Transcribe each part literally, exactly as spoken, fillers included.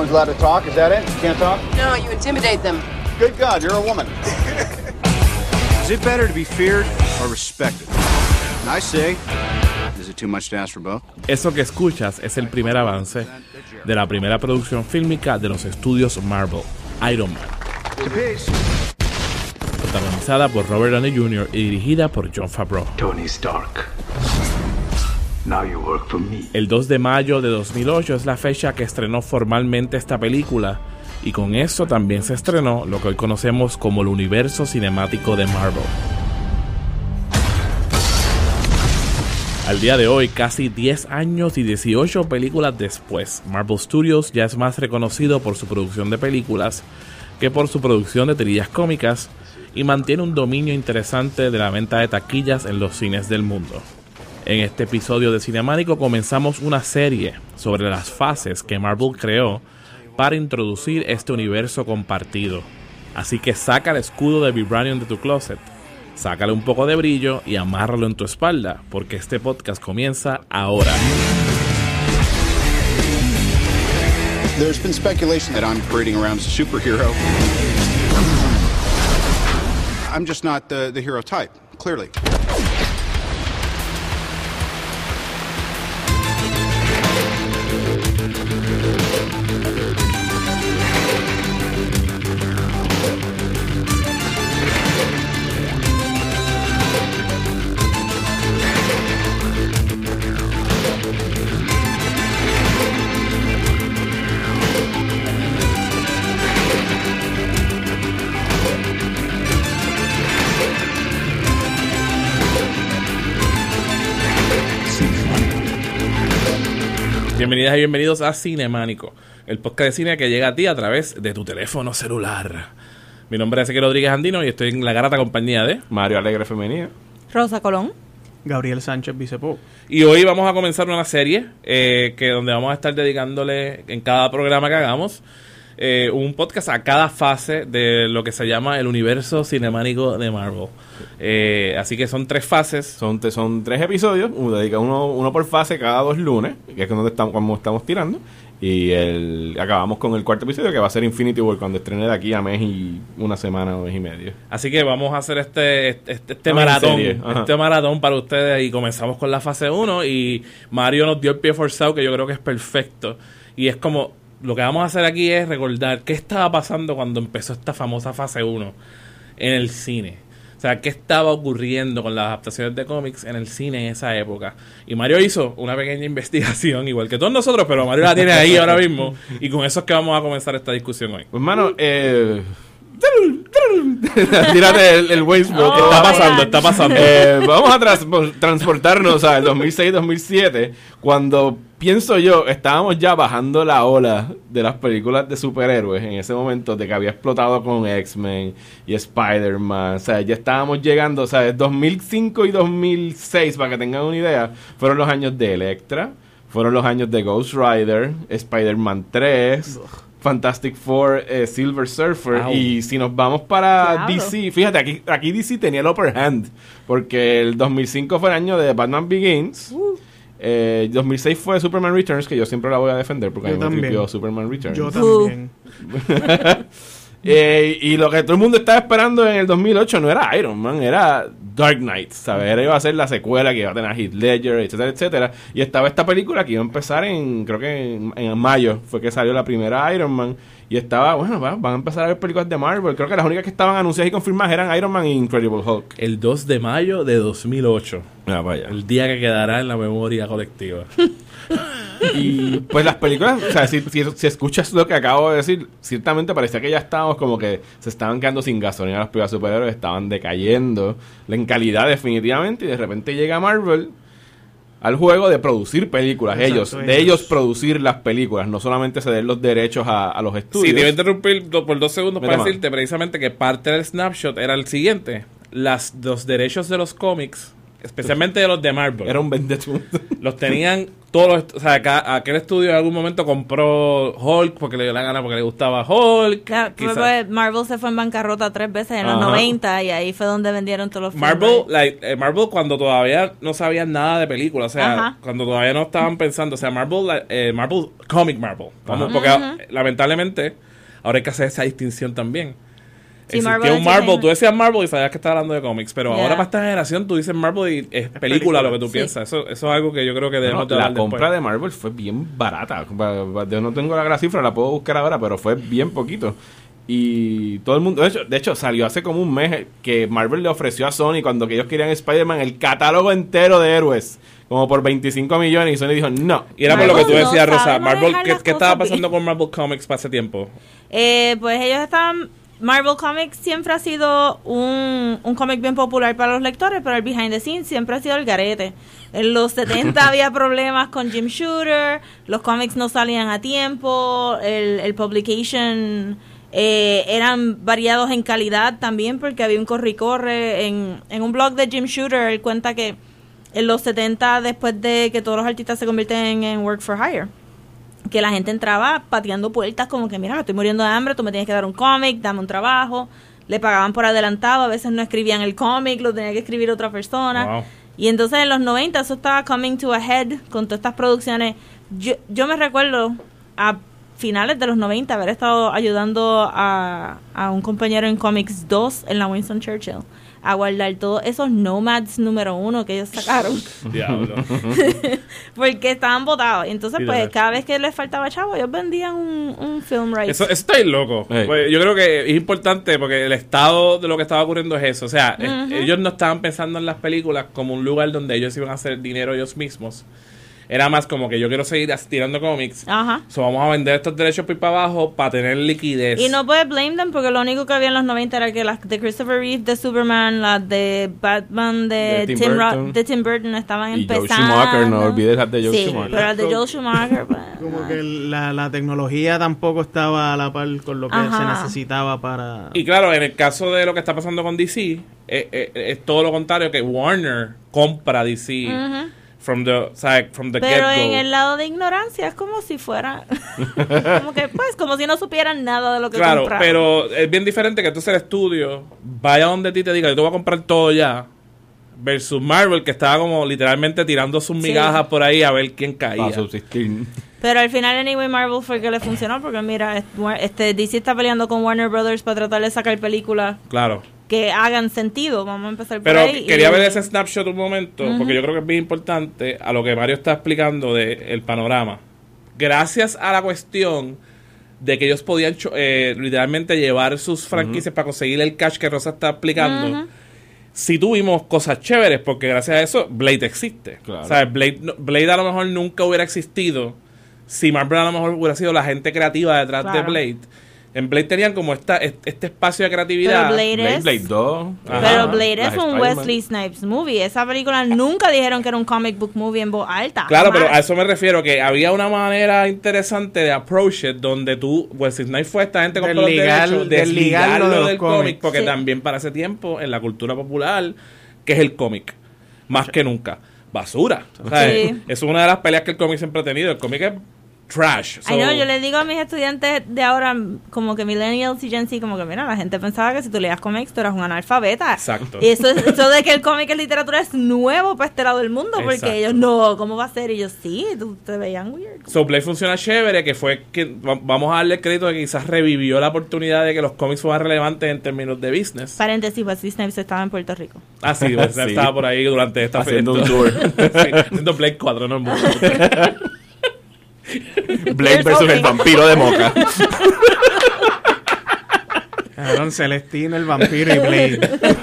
one's allowed to talk, is that it? You can't talk? No, you intimidate them. Good God, you're a woman. Is it better to be feared or respected? And I say, is it too much to ask for both? Eso que escuchas es el primer avance de la primera producción fílmica de los estudios Marvel, Iron Man. Protagonizada por Robert Downey junior y dirigida por Jon Favreau. Tony Stark. Now you work for me. El dos de mayo de dos mil ocho es la fecha que estrenó formalmente esta película, y con eso también se estrenó lo que hoy conocemos como el universo cinemático de Marvel. Al día de hoy, casi diez años y dieciocho películas después, Marvel Studios ya es más reconocido por su producción de películas que por su producción de tirillas cómicas, y mantiene un dominio interesante de la venta de taquillas en los cines del mundo. En este episodio de Cinemánico comenzamos una serie sobre las fases que Marvel creó para introducir este universo compartido. Así que saca el escudo de Vibranium de tu closet, sácale un poco de brillo y amárralo en tu espalda, porque este podcast comienza ahora. There's been speculation that I'm parading around as a superhero. I'm just not the, the hero type, clearly. Bienvenidas y bienvenidos a Cinemánico, el podcast de cine que llega a ti a través de tu teléfono celular. Mi nombre es Ezequiel Rodríguez Andino y estoy en la grata compañía de Mario Alegre Femenina, Rosa Colón, Gabriel Sánchez Bicepó. Y hoy vamos a comenzar una serie eh, que donde vamos a estar dedicándole en cada programa que hagamos eh, un podcast a cada fase de lo que se llama el universo cinemático de Marvel. Eh, así que son tres fases. Son, son tres episodios, uno, dedica uno, uno por fase cada dos lunes, que es donde estamos, cuando estamos tirando. Y el, acabamos con el cuarto episodio, que va a ser Infinity War, cuando estrene de aquí a mes y una semana o mes y medio. Así que vamos a hacer este este, este maratón este maratón para ustedes, y comenzamos con la fase uno. Y Mario nos dio el pie forzado, que yo creo que es perfecto. Y es como, lo que vamos a hacer aquí es recordar qué estaba pasando cuando empezó esta famosa fase uno en el cine. O sea, qué estaba ocurriendo con las adaptaciones de cómics en el cine en esa época. Y Mario hizo una pequeña investigación, igual que todos nosotros, pero Mario la tiene ahí ahora mismo. Y con eso es que vamos a comenzar esta discusión hoy. Pues, mano, eh... tírate el, el waste boat. Oh, está pasando, está pasando. Eh, vamos a tras- transportarnos al dos mil seis dos mil siete, cuando, pienso yo, estábamos ya bajando la ola de las películas de superhéroes en ese momento, de que había explotado con X-Men y Spider-Man. O sea, ya estábamos llegando, o sea, dos mil cinco y dos mil seis, para que tengan una idea, fueron los años de Electra, fueron los años de Ghost Rider, Spider-Man tres, Ugh. Fantastic Four, eh, Silver Surfer. Wow. Y si nos vamos para Diablo. D C, fíjate, aquí, aquí D C tenía el upper hand, porque el dos mil cinco fue el año de Batman Begins. Uh. Eh, dos mil seis fue Superman Returns, que yo siempre la voy a defender, porque yo a mí me tripió Superman Returns. Yo también. eh, y lo que todo el mundo estaba esperando en el dos mil ocho no era Iron Man, era Dark Knight, ¿sabes? Era, iba a ser la secuela que iba a tener a Heath Ledger, etcétera, etcétera. Y estaba esta película que iba a empezar en, creo que en, en mayo, fue que salió la primera Iron Man. Y estaba, bueno, va, van a empezar a ver películas de Marvel. Creo que las únicas que estaban anunciadas y confirmadas eran Iron Man y Incredible Hulk. El dos de mayo de dos mil ocho. Ah, vaya. El día que quedará en la memoria colectiva. Y pues las películas, o sea, si, si, si escuchas lo que acabo de decir, ciertamente parecía que ya estábamos como que se estaban quedando sin gasolina. Las películas superhéroes estaban decayendo en calidad definitivamente, y de repente llega Marvel al juego de producir películas. Exacto, ellos, ellos, de ellos producir las películas, no solamente ceder los derechos a, a los estudios. Sí, te voy a interrumpir por dos segundos Me para toma. decirte precisamente que parte del snapshot era el siguiente. Las, los derechos de los cómics especialmente de los de Marvel. Era un vendetú. Los tenían todos los, o sea, ca- aquel estudio en algún momento compró Hulk porque le dio la gana, porque le gustaba Hulk. Claro, quizá. pues Marvel se fue en bancarrota tres veces en los Ajá. noventa y ahí fue donde vendieron todos los Marvel, films. like, eh, Marvel cuando todavía no sabían nada de películas, o sea, Ajá. cuando todavía no estaban pensando, o sea, Marvel, like, eh, Marvel, Comic Marvel, vamos, porque Ajá. eh, lamentablemente ahora hay que hacer esa distinción también. Sí, Existía Marvel un Marvel, Entertainment. tú decías Marvel y sabías que estaba hablando de cómics, pero Yeah. ahora para esta generación tú dices Marvel y es película, película, lo que tú sí. piensas. Eso, eso es algo que yo creo que debemos No, de la hablar compra después. de Marvel fue bien barata. Ba- ba- Yo no tengo la cifra, la puedo buscar ahora, pero fue bien poquito. Y todo el mundo, de hecho, de hecho salió hace como un mes que Marvel le ofreció a Sony cuando que ellos querían Spider-Man el catálogo entero de héroes, como por veinticinco millones, y Sony dijo no. Y era por lo que tú Marvel no decías, sabe Rosa. manejar Marvel, ¿qué, las qué estaba cosas pasando bien. con Marvel Comics para ese tiempo? Eh, pues ellos estaban... Marvel Comics siempre ha sido un, un cómic bien popular para los lectores, pero el behind the scenes siempre ha sido el garete. En los setenta había problemas con Jim Shooter, los cómics no salían a tiempo, el, el publication eh, eran variados en calidad también porque había un corre y corre. En, en un blog de Jim Shooter él cuenta que en los setenta, después de que todos los artistas se convierten en work for hire, que la gente entraba pateando puertas como que, mira, estoy muriendo de hambre, tú me tienes que dar un cómic, dame un trabajo. Le pagaban por adelantado, a veces no escribían el cómic, lo tenía que escribir otra persona. Wow. Y entonces en los noventa eso estaba coming to a head con todas estas producciones. Yo, yo me recuerdo a finales de los noventa haber estado ayudando a, a un compañero en Comics dos en la Winston Churchill a guardar todos esos Nomads número uno que ellos sacaron. Diablo. Porque estaban botados. Entonces, Sí, pues, verdad. cada vez que les faltaba chavo, ellos vendían un, un film right. Eso, eso está bien loco. Hey. Pues yo creo que es importante porque el estado de lo que estaba ocurriendo es eso. O sea, es- Ujú. ellos no estaban pensando en las películas como un lugar donde ellos iban a hacer dinero ellos mismos. Era más como que yo quiero seguir as- tirando cómics. Ajá. So vamos a vender estos derechos por ahí para abajo para tener liquidez. Y no puedes blame them porque lo único que había en los noventa era que las de Christopher Reeve de Superman, las de Batman de, De Tim Tim, Ro- Burton. de Tim Burton estaban Y Joe empezando. Schumacher, no olvides las de Joe sí, Schumacher. pero las de Joe Schumacher, pues, Como que la, la tecnología tampoco estaba a la par con lo que Ajá. se necesitaba para... Y claro, en el caso de lo que está pasando con D C, eh, eh, es todo lo contrario, que Warner compra D C Ujú. from the, o sea, from the Pero get-go. en el lado de ignorancia es como si fuera como que pues como si no supieran nada de lo que Claro, compraron. pero es bien diferente que tú seas el estudio, vaya donde ti te diga, yo te voy a comprar todo ya, versus Marvel, que estaba como literalmente tirando sus Sí. migajas por ahí a ver quién caía. Para subsistir. Pero al final, anyway, Marvel fue que le funcionó porque mira, est- este D C está peleando con Warner Brothers para tratar de sacar películas Claro. que hagan sentido. Vamos a empezar por Pero ahí. quería y- ver ese snapshot un momento, Ujú. porque yo creo que es bien importante a lo que Mario está explicando del panorama. Gracias a la cuestión de que ellos podían cho- eh, literalmente llevar sus franquicias para conseguir el cash que Rosa está explicando. Ujú. Sí tuvimos cosas chéveres, porque gracias a eso Blade existe. Claro. O sea, Blade, no- Blade a lo mejor nunca hubiera existido si Marvel a lo mejor hubiera sido la gente creativa detrás de Claro. Blade. En Blade tenían como esta, este este espacio de creatividad. Pero Blade Blade, es- Blade dos. Ajá. Pero Blade las es un Spider-Man. Wesley Snipes movie. Esa película nunca dijeron que era un comic book movie en voz alta. Claro, jamás. pero a eso me refiero, que había una manera interesante de approach it, donde tú, Wesley Snipes fue esta gente con todos los Desligar- derechos, desligarlo desligarlo de los del cómic, cómics. porque Sí. también para ese tiempo, en la cultura popular, que es el cómic, más que nunca, basura. O sea, Sí. Eso es una de las peleas que el cómic siempre ha tenido, el cómic es trash. Ay, no, So- yo le digo a mis estudiantes de ahora, como que millennials y Gen Z, como que mira, la gente pensaba que si tú leías cómics tú eras un analfabeta. Exacto. Y eso, es- eso de que el cómic es literatura es nuevo para este lado del mundo, porque Exacto. ellos no, ¿cómo va a ser? Y ellos sí, tú, te veían weird. So Blade funciona chévere, que fue que va- vamos a darle el crédito de que quizás revivió la oportunidad de que los cómics fueran relevantes en términos de business. Paréntesis, Wesley Snipes estaba en Puerto Rico. Ah, sí, pues, Sí. estaba por ahí durante esta Haciendo fe- un tour. Sí, haciendo Blade cuatro, no el mundo. Blade versus el vampiro de Moca. Cabrón, Celestino, el vampiro y Blade.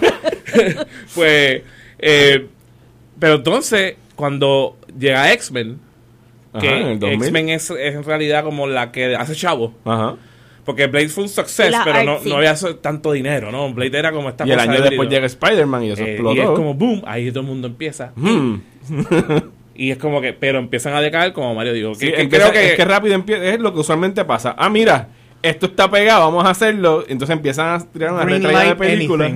Pues, eh, pero entonces, cuando llega X-Men, Ajá, en el que dos mil. X-Men es, es en realidad como la que hace chavo. Ajá. Porque Blade fue un success, La pero no, artsy. no había so- tanto dinero, ¿no? Blade era como esta Y el cosa año híbrido. después llega Spider-Man y eso Eh, explotó. y es como boom, ahí todo el mundo empieza. Hmm. Y es como que, pero empiezan a decaer, como Mario dijo. Sí, que, que empieza- creo que, es que rápido empieza, es lo que usualmente pasa. Ah, mira, esto está pegado, vamos a hacerlo. Entonces empiezan a tirar una Green retraída de light películas. anything.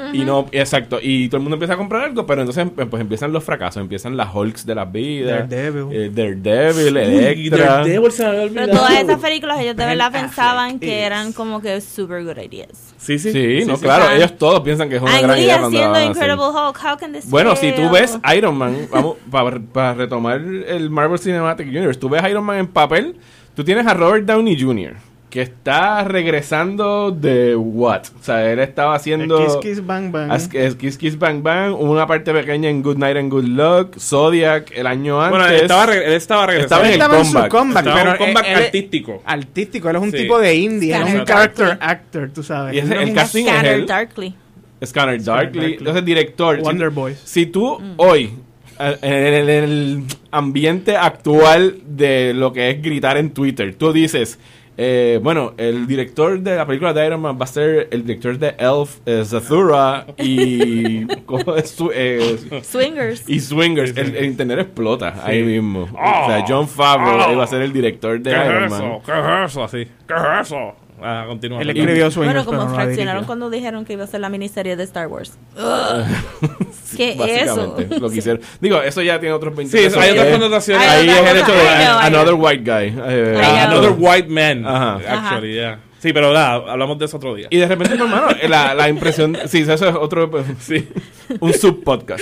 y no, exacto, y todo el mundo empieza a comprar algo, pero entonces pues empiezan los fracasos, empiezan las Hulks de las vidas, Daredevil, eh, Daredevil, Electra. Daredevil se me había olvidado. Pero todas esas películas ellos de verdad Ben pensaban Affleck que is- eran como que super good ideas. Sí, sí. Sí, no, sí. claro, Ah. ellos todos piensan que es una Ang gran Lee idea cuando la haciendo van a hacer. Incredible Hulk, how can this Bueno, si tú fail? ves Iron Man, vamos, para, para retomar el Marvel Cinematic Universe, tú ves Iron Man en papel, tú tienes a Robert Downey junior, que está regresando de what? O sea, él estaba haciendo... Kiss Kiss Bang Bang. As- es Kiss Kiss Bang Bang, una parte pequeña en Good Night and Good Luck, Zodiac el año antes. Bueno, él estaba, re- él estaba regresando. Estaba en el Estaba en su comeback. comeback, Estaba en pero un comeback él- él- artístico. Artístico, él es un Sí. tipo de indie, él es un Scanner character Darkly. actor, tú sabes. Y ese- Él no el es un casting es Scanner él. Darkly. Scanner Darkly. Darkly. Entonces, director. Wonder si, Boys. Si tú hoy, eh, en el, en el ambiente actual de lo que es gritar en Twitter, tú dices, eh, bueno, el director de la película de Iron Man va a ser el director de Elf, eh, Zathura y, ¿cómo es su- eh, Swingers. y Swingers. El, el internet explota ahí mismo. o Oh. sea, Jon Favreau Oh. iba a ser el director de ¿Qué Iron es Man. eso? ¿Qué es eso? Así. ¿Qué es eso? Ah, continúa. Él escribió Swingers, Bueno, como pero no la fraccionaron dirigió. cuando dijeron que iba a ser la miniserie de Star Wars. Ugh. ¿Qué es eso? Básicamente, lo que hicieron. Digo, eso ya tiene otros veinte Sí, eso- hay otras Eh, connotaciones. Ahí Hay es el otra hecho de cosa. I know, I know. Another White Guy. eh, I Ah, know. Another White Man. Ajá. Actually, yeah. Sí, pero nada, hablamos de eso otro día. Y de repente, pues, hermano, la, la impresión... Sí, eso es otro... pues, Sí. un subpodcast.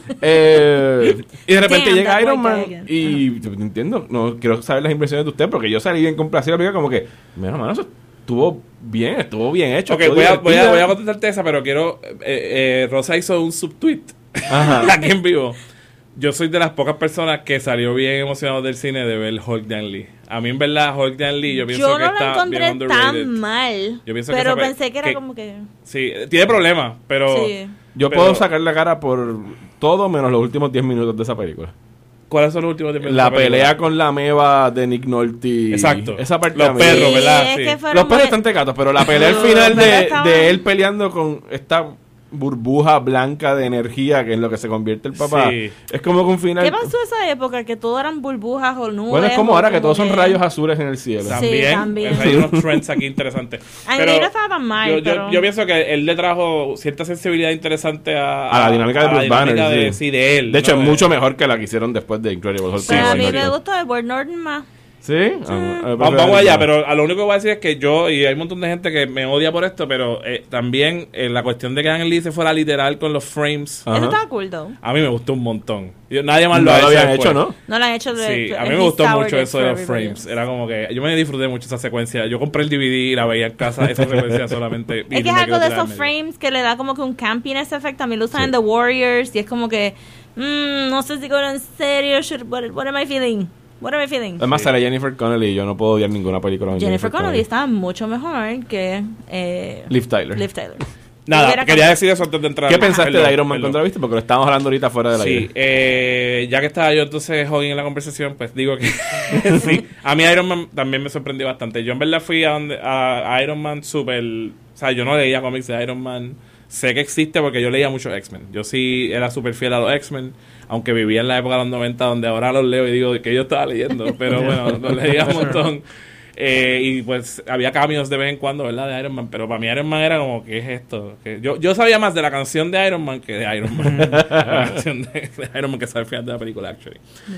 Eh, y de repente Damn, llega that Iron white Man guy again. y... yo no entiendo, no quiero saber las impresiones de usted porque yo salí bien complacido. Pero como que, mira, hermano, eso estuvo bien, estuvo bien hecho. Ok, estuvo voy a, voy, a, divertida. voy a contestarte esa, pero quiero... Eh, eh, Rosa hizo un subtweet Ajá. aquí en vivo. Yo soy de las pocas personas que salió bien emocionado del cine de ver Hulk Dan Lee. A mí, en verdad, Hulk Dan Lee, yo pienso Yo que no lo está bien encontré underrated. tan mal. Yo pienso que pero esa pe- pensé que era que- como que. Sí, tiene problemas, pero... Sí. Yo pero- puedo sacar la cara por todo menos los últimos diez minutos de esa película. ¿Cuáles son los últimos diez minutos La de película? pelea con la meba de Nick Nolte. Exacto. Esa parte Los a mí- perros, Sí, ¿verdad? es Sí. que fueron Los perros muy- están tecatos, pero la pelea al No, final pero de, estaban- de él peleando con esta burbuja blanca de energía que es lo que se convierte el papá. Sí. Es como que un final... ¿Qué pasó esa época? Que todo eran burbujas o nubes. Bueno, es como o ahora que como todos son rayos azules en el cielo. Sí, También, también. hay unos trends aquí interesantes. Ang Pero Lee no estaba tan mal, yo, yo- pero- yo pienso que él le trajo cierta sensibilidad interesante a, A la dinámica de a la Bruce Banner, dinámica de, sí. sí, de él. De hecho, ¿no? es De- mucho mejor que la que hicieron después de Incredible Hulk. Pero a mí Sí, me sí. gustó Edward Norton más. ¿Sí? Ah, ah, Vamos, vamos allá, pero a lo único que voy a decir es que yo, y hay un montón de gente que me odia por esto, pero eh, también eh, la cuestión de que Ang Lee se fuera literal con los frames, Ajá. Eso estaba cool, though. a mí me gustó un montón. Yo- nadie más lo, No ha lo hecho habían después. hecho, ¿no? No lo han hecho de. Sí, a mí and me he gustó soured mucho it eso for de los everybody frames. else. Era como que yo me disfruté mucho esa secuencia. Yo compré el D V D y la veía en casa, esa secuencia solamente. y Es que me es algo quedo de tirada esos en medio. frames que le da como que un campiness effect. También lo usan Sí. en The Warriors y es como que. Mmm, no sé si con en serio. Should, what, what am I feeling? What am I feeling? Además, sale Jennifer Connelly y yo no puedo odiar ninguna película con Jennifer Connelly está mucho mejor que. Eh, Liv Tyler. Liv Tyler. Nada, Hubiera quería cambiado. decir eso antes de entrar. ¿Qué pensaste Perdón, de Iron Man perdón. cuando la viste? Porque lo estábamos hablando ahorita fuera de la Sí, eh, ya que estaba yo entonces jodido en la conversación, pues digo que sí. A mí Iron Man también me sorprendió bastante. Yo en verdad fui a, donde, a, a Iron Man super... O sea, yo no leía cómics de Iron Man. Sé que existe porque yo leía mucho X-Men. Yo sí era súper fiel a los X-Men, aunque vivía en la época de los noventa, donde ahora los leo y digo que yo estaba leyendo. Pero bueno, los leía un montón. Eh, y pues había cambios de vez en cuando, ¿verdad? De Iron Man. Pero para mí Iron Man era como, ¿qué es esto? Que yo, yo sabía más de la canción de Iron Man que de Iron Man. La canción de, de Iron Man que sale al final de la película, actually.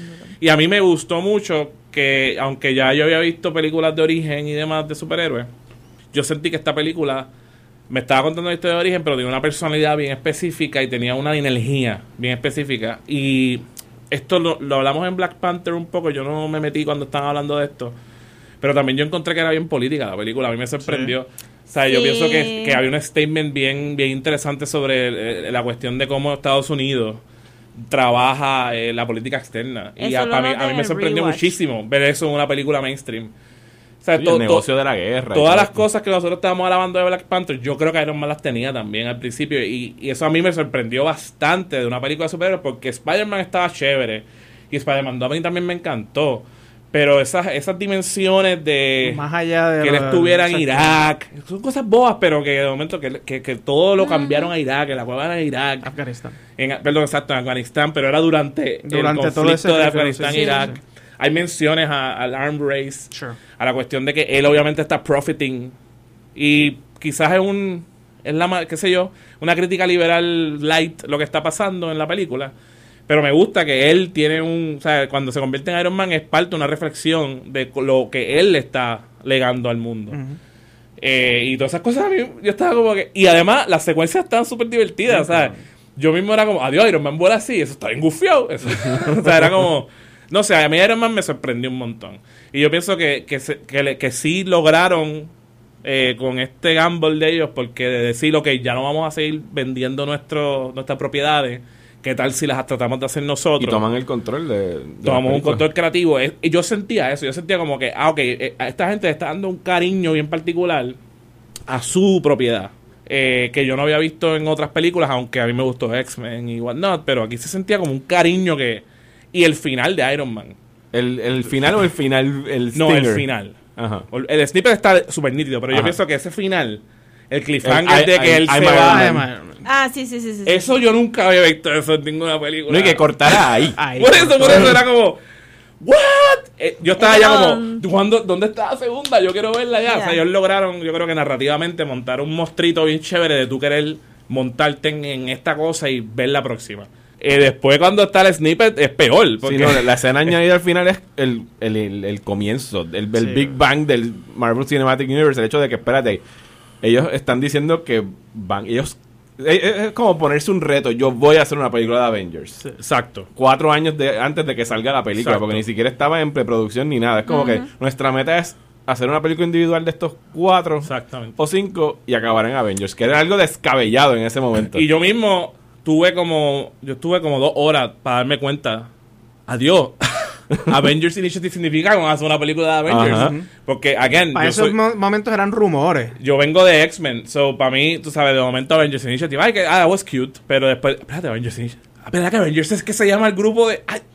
Y a mí me gustó mucho que, aunque ya yo había visto películas de origen y demás de superhéroes, yo sentí que esta película me estaba contando la historia de origen, pero tenía una personalidad bien específica y tenía una energía bien específica. Y esto lo, lo hablamos en Black Panther un poco, yo no me metí cuando estaban hablando de esto, pero también yo encontré que era bien política la película, a mí me sorprendió. O sea, yo Sí. pienso que, que había un statement bien, bien interesante sobre eh, la cuestión de cómo Estados Unidos trabaja eh, la política externa. Y Eso a, lo para mí, noté a mí en me el sorprendió rewatch. muchísimo ver eso en una película mainstream. O sea, Sí, to- el to- negocio de la guerra. y todas todo las esto. cosas que nosotros estábamos alabando de Black Panther, yo creo que Iron Man las tenía también al principio. Y, y eso a mí me sorprendió bastante de una película de superhéroes, porque Spider-Man estaba chévere. Y Spider-Man dos a mí también me encantó. Pero esas, esas dimensiones de Más allá de que él lo- estuviera en exacto. Irak, son cosas bobas, pero que de momento que, que, que todo lo cambiaron a Irak, que la cueva era Irak. Afganistán. En, perdón, exacto, en Afganistán, pero era durante, Durante el todo conflicto ese de periodo, Afganistán sí, e sí, Irak. sí. Hay menciones a- al arm race, Sure. a la cuestión de que él obviamente está profiting y quizás es un es la más, qué sé yo, una crítica liberal light lo que está pasando en la película. Pero me gusta que él tiene un... O sea, cuando se convierte en Iron Man es parte de una reflexión de lo que él le está legando al mundo. Uh-huh. Eh, y todas esas cosas a mí, yo estaba como que... Y además, las secuencias estaban súper divertidas, uh-huh. ¿sabes? Yo mismo era como, adiós, Iron Man vuela así, eso está bien gufiado. Eso. O sea, era como... No sé, a mí Iron Man me sorprendió un montón. Y yo pienso que, que, se, que, le, que sí lograron eh, con este gamble de ellos, porque de decir, ok, ya no vamos a seguir vendiendo nuestro, nuestras propiedades, ¿qué tal si las tratamos de hacer nosotros? Y toman el control de... de Tomamos un control creativo. Es, y yo sentía eso, yo sentía como que, ah, ok, eh, a esta gente le está dando un cariño bien particular a su propiedad. Eh, que yo no había visto en otras películas, aunque a mí me gustó X-Men y whatnot, pero aquí se sentía como un cariño que... Y el final de Iron Man. ¿El, el final o el final? El no, el final. Ajá. El snippet está súper nítido, pero Ajá. yo pienso que ese final, el cliffhanger el, de que I, él I, se I va... Ah, sí, sí, sí, sí. Eso yo nunca había visto eso en ninguna película. No hay que cortar ahí. ahí. Por eso, por eso era como... ¿What? Eh, yo estaba ya como... ¿Cuándo, ¿Dónde está la segunda? Yo quiero verla ya. Yeah. O sea, ellos lograron, yo creo que narrativamente, montar un monstruito bien chévere de tú querer montarte en, en esta cosa y ver la próxima. Eh, después cuando está el snippet es peor porque sí, no, la escena añadida al final es el, el, el, el comienzo el, el sí. Big Bang del Marvel Cinematic Universe, el hecho de que espérate, ellos están diciendo que van, ellos es, es como ponerse un reto, yo voy a hacer una película de Avengers, sí. exacto, cuatro años de, antes de que salga la película, exacto. porque ni siquiera estaba en preproducción ni nada, es como uh-huh. que nuestra meta es hacer una película individual de estos cuatro Exactamente. o cinco y acabar en Avengers, que era algo descabellado en ese momento. Y yo mismo tuve como yo tuve como dos horas para darme cuenta, adiós, Avengers Initiative significa que vamos a hacer una película de Avengers. Ajá. Porque, again, para esos soy, mo- momentos eran rumores. Yo vengo de X-Men, so para mí, tú sabes, de momento Avengers Initiative, ay, que ah, that was cute, pero después, espérate, Avengers Initiative, ¿verdad que Avengers es que se llama el grupo de, ay,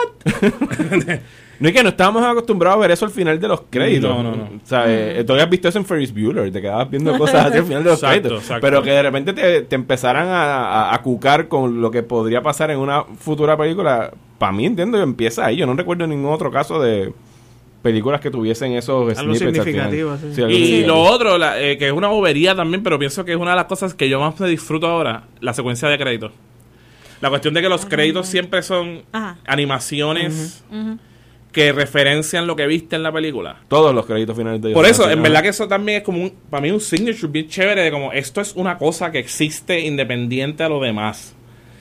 what? No es que no estábamos acostumbrados a ver eso al final de los créditos. No, no, no. O sea, eh, tú habías visto eso en Ferris Bueller, te quedabas viendo cosas así al final de los exacto, créditos. Exacto. Pero que de repente te, te empezaran a, a, a cucar con lo que podría pasar en una futura película. Para mí, entiendo que empieza ahí. Yo no recuerdo ningún otro caso de películas que tuviesen esos algo snippets significativo, sí. Sí, algo y significativo. Lo otro, la, eh, que es una bobería también, pero pienso que es una de las cosas que yo más me disfruto ahora, la secuencia de créditos. La cuestión de que los créditos siempre son Ajá. animaciones... Uh-huh. Uh-huh. que referencian lo que viste en la película. Todos los créditos finales de ellos. Por eso, en verdad que eso también es como un, para mí un signature bien chévere de como esto es una cosa que existe independiente a lo demás.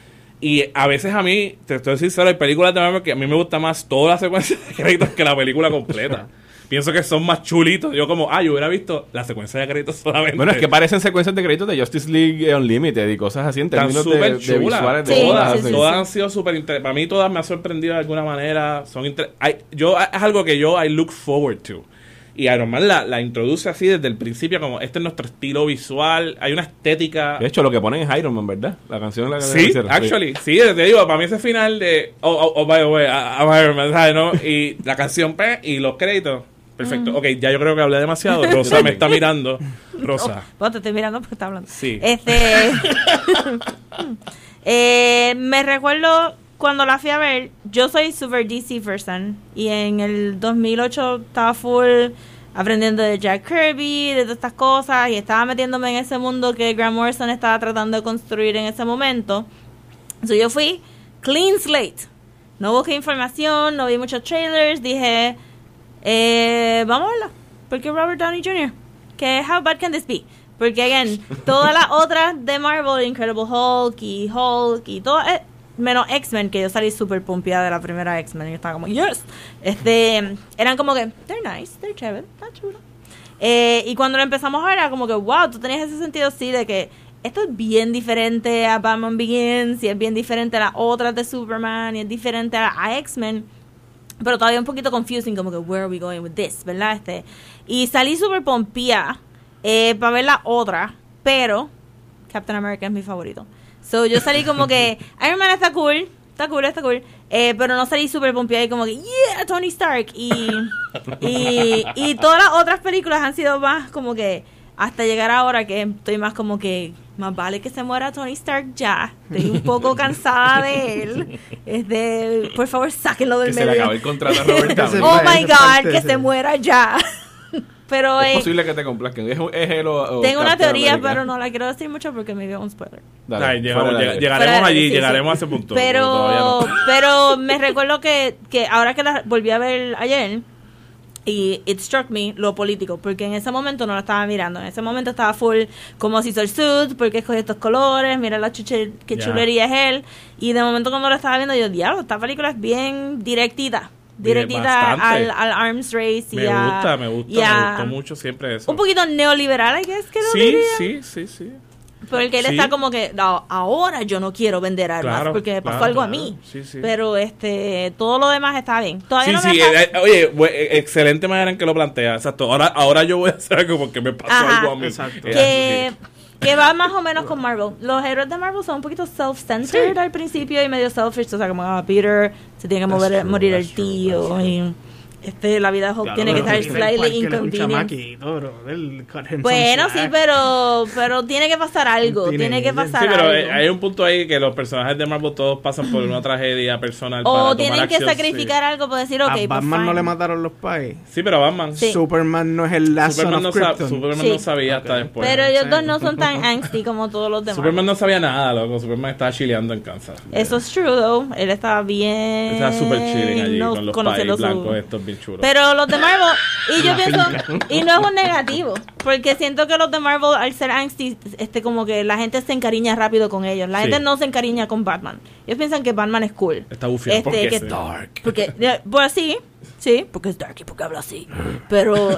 Y a veces a mí, te estoy sincero, hay películas de Marvel que a mí me gusta más toda la secuencia de créditos que la película completa. Pienso que son más chulitos. Yo como, ah, yo hubiera visto la secuencia de créditos solamente. Bueno, es que parecen secuencias de créditos de Justice League Unlimited y cosas así en términos de, de visuales. Sí, de todas, sí, sí, todas sí. han sido súper interesantes. Para mí todas me han sorprendido de alguna manera. Son inter- I, yo Es algo que yo I look forward to. Y Iron Man la, la introduce así desde el principio como este es nuestro estilo visual. Hay una estética. De hecho, lo que ponen es Iron Man, ¿verdad? La canción la que sí, actually, sí, te digo, para mí ese final de oh, oh, oh by the way, I'm Iron Man, ¿sabes? ¿No? Y la canción P y los créditos. Perfecto. Mm. Ok, ya yo creo que hablé demasiado. Rosa me está mirando. Rosa. Oh, oh, te estoy mirando porque está hablando. Sí. Este. eh, me recuerdo cuando la fui a ver. Yo soy super D C person. Y en el dos mil ocho estaba full aprendiendo de Jack Kirby, de todas estas cosas. Y estaba metiéndome en ese mundo que Grant Morrison estaba tratando de construir en ese momento. So yo fui clean slate. No busqué información, no vi muchos trailers. Dije. Eh, vamos a verla. Porque Robert Downey junior Que how bad can this be? Porque, again, todas las otras de Marvel, Incredible Hulk y Hulk y todo, eh, menos X-Men, que yo salí súper pompeada de la primera X-Men y estaba como, yes. Este, eran como que, they're nice, they're chévere, está chulo. Eh, y cuando lo empezamos a ver, era como que, wow, tú tenías ese sentido, sí, de que esto es bien diferente a Batman Begins, y es bien diferente a las otras de Superman, y es diferente a, a X-Men. Pero todavía un poquito confusing, como que, where are we going with this, ¿verdad? Este, y salí súper pompía eh, para ver la otra, pero Captain America es mi favorito. So, yo salí como que, Iron Man está cool, está cool, está cool, eh, pero no salí súper pompía y como que, yeah, Tony Stark. Y, y, y todas las otras películas han sido más como que, hasta llegar ahora que estoy más como que, más vale que se muera Tony Stark ya. Estoy un poco cansada de él. Es de, por favor, sáquenlo del que medio. Se le acabó el contrato a Robert Downey. Oh my God, que se muera ya. Pero Es eh, posible que te complazcan. Es, es el o- o tengo una Captain teoría, America. pero no la quiero decir mucho porque me veo un spoiler. Dale, Ay, llegamos- fuera de lleg- aire. llegaremos Fuera de- allí, sí, llegaremos sí. a ese punto. todavía Pero, no. pero me recuerdo que, que ahora que la volví a ver ayer, y it struck me lo político, porque en ese momento no lo estaba mirando. En ese momento estaba full como se hizo el suit, porque escogió estos colores, mira la chuche, qué Ya. chulería es él. Y de momento cuando lo estaba viendo, yo, diablo, esta película es bien directita. Directita Bastante. al, al arms race. Y Me a, gusta, me gusta, y a- me gustó mucho siempre eso. Un poquito neoliberal, I guess, que lo Sí, diría. sí, sí, sí. Porque él Sí. está como que, no, ahora yo no quiero vender armas Claro, porque me pasó claro, algo a claro. mí. Sí, sí. Pero este todo lo demás está bien. Todavía Sí, no me sí, pasa. eh, eh, oye, bu- eh, excelente manera en que lo plantea. Exacto. Ahora, ahora yo voy a hacer algo porque me pasó Ajá. algo a mí. Exacto. Eh, que, sí. que va más o menos con Marvel. Los héroes de Marvel son un poquito self-centered al principio y medio selfish. O sea, como ah, Peter se tiene que mover, That's true, morir el that's true, tío. that's true. Y este, la vida de Hulk Claro, tiene que pero estar Peter slightly Parker es un inconvenient. chamaquito, bro. Él cut him some Bueno, sí, slack. pero, pero tiene que pasar algo. Tiene Tiene que ella. pasar Sí, pero algo. eh, hay un punto ahí que los personajes de Marvel todos pasan por una tragedia personal. para O tomar tienen que acción, sacrificar algo para decir, ok, A pues Batman no fine. le mataron los pais. Sí, sí pero Batman. Sí. Superman no es el last son Superman, of no, sa- Krypton. Superman Sí. no sabía hasta después. Pero ellos sí. dos no son tan angsty como todos los demás. Superman no sabía nada, loco. Superman estaba chileando en Kansas. Eso es true, though. Él estaba bien. Estaba súper chilling allí no con los conociendo pais su- blancos estos bien chulos. Pero los de Marvel, y yo pienso, y no es un negativo, porque siento que los de Marvel, al ser angsty, este, como que la gente se encariña rápido con ellos. La Sí. gente no se encariña con Batman. Ellos piensan que Batman es cool. Está bufiado Este, porque que- es dark. Porque, eh, pues sí, sí, porque es dark y porque habla así. Pero,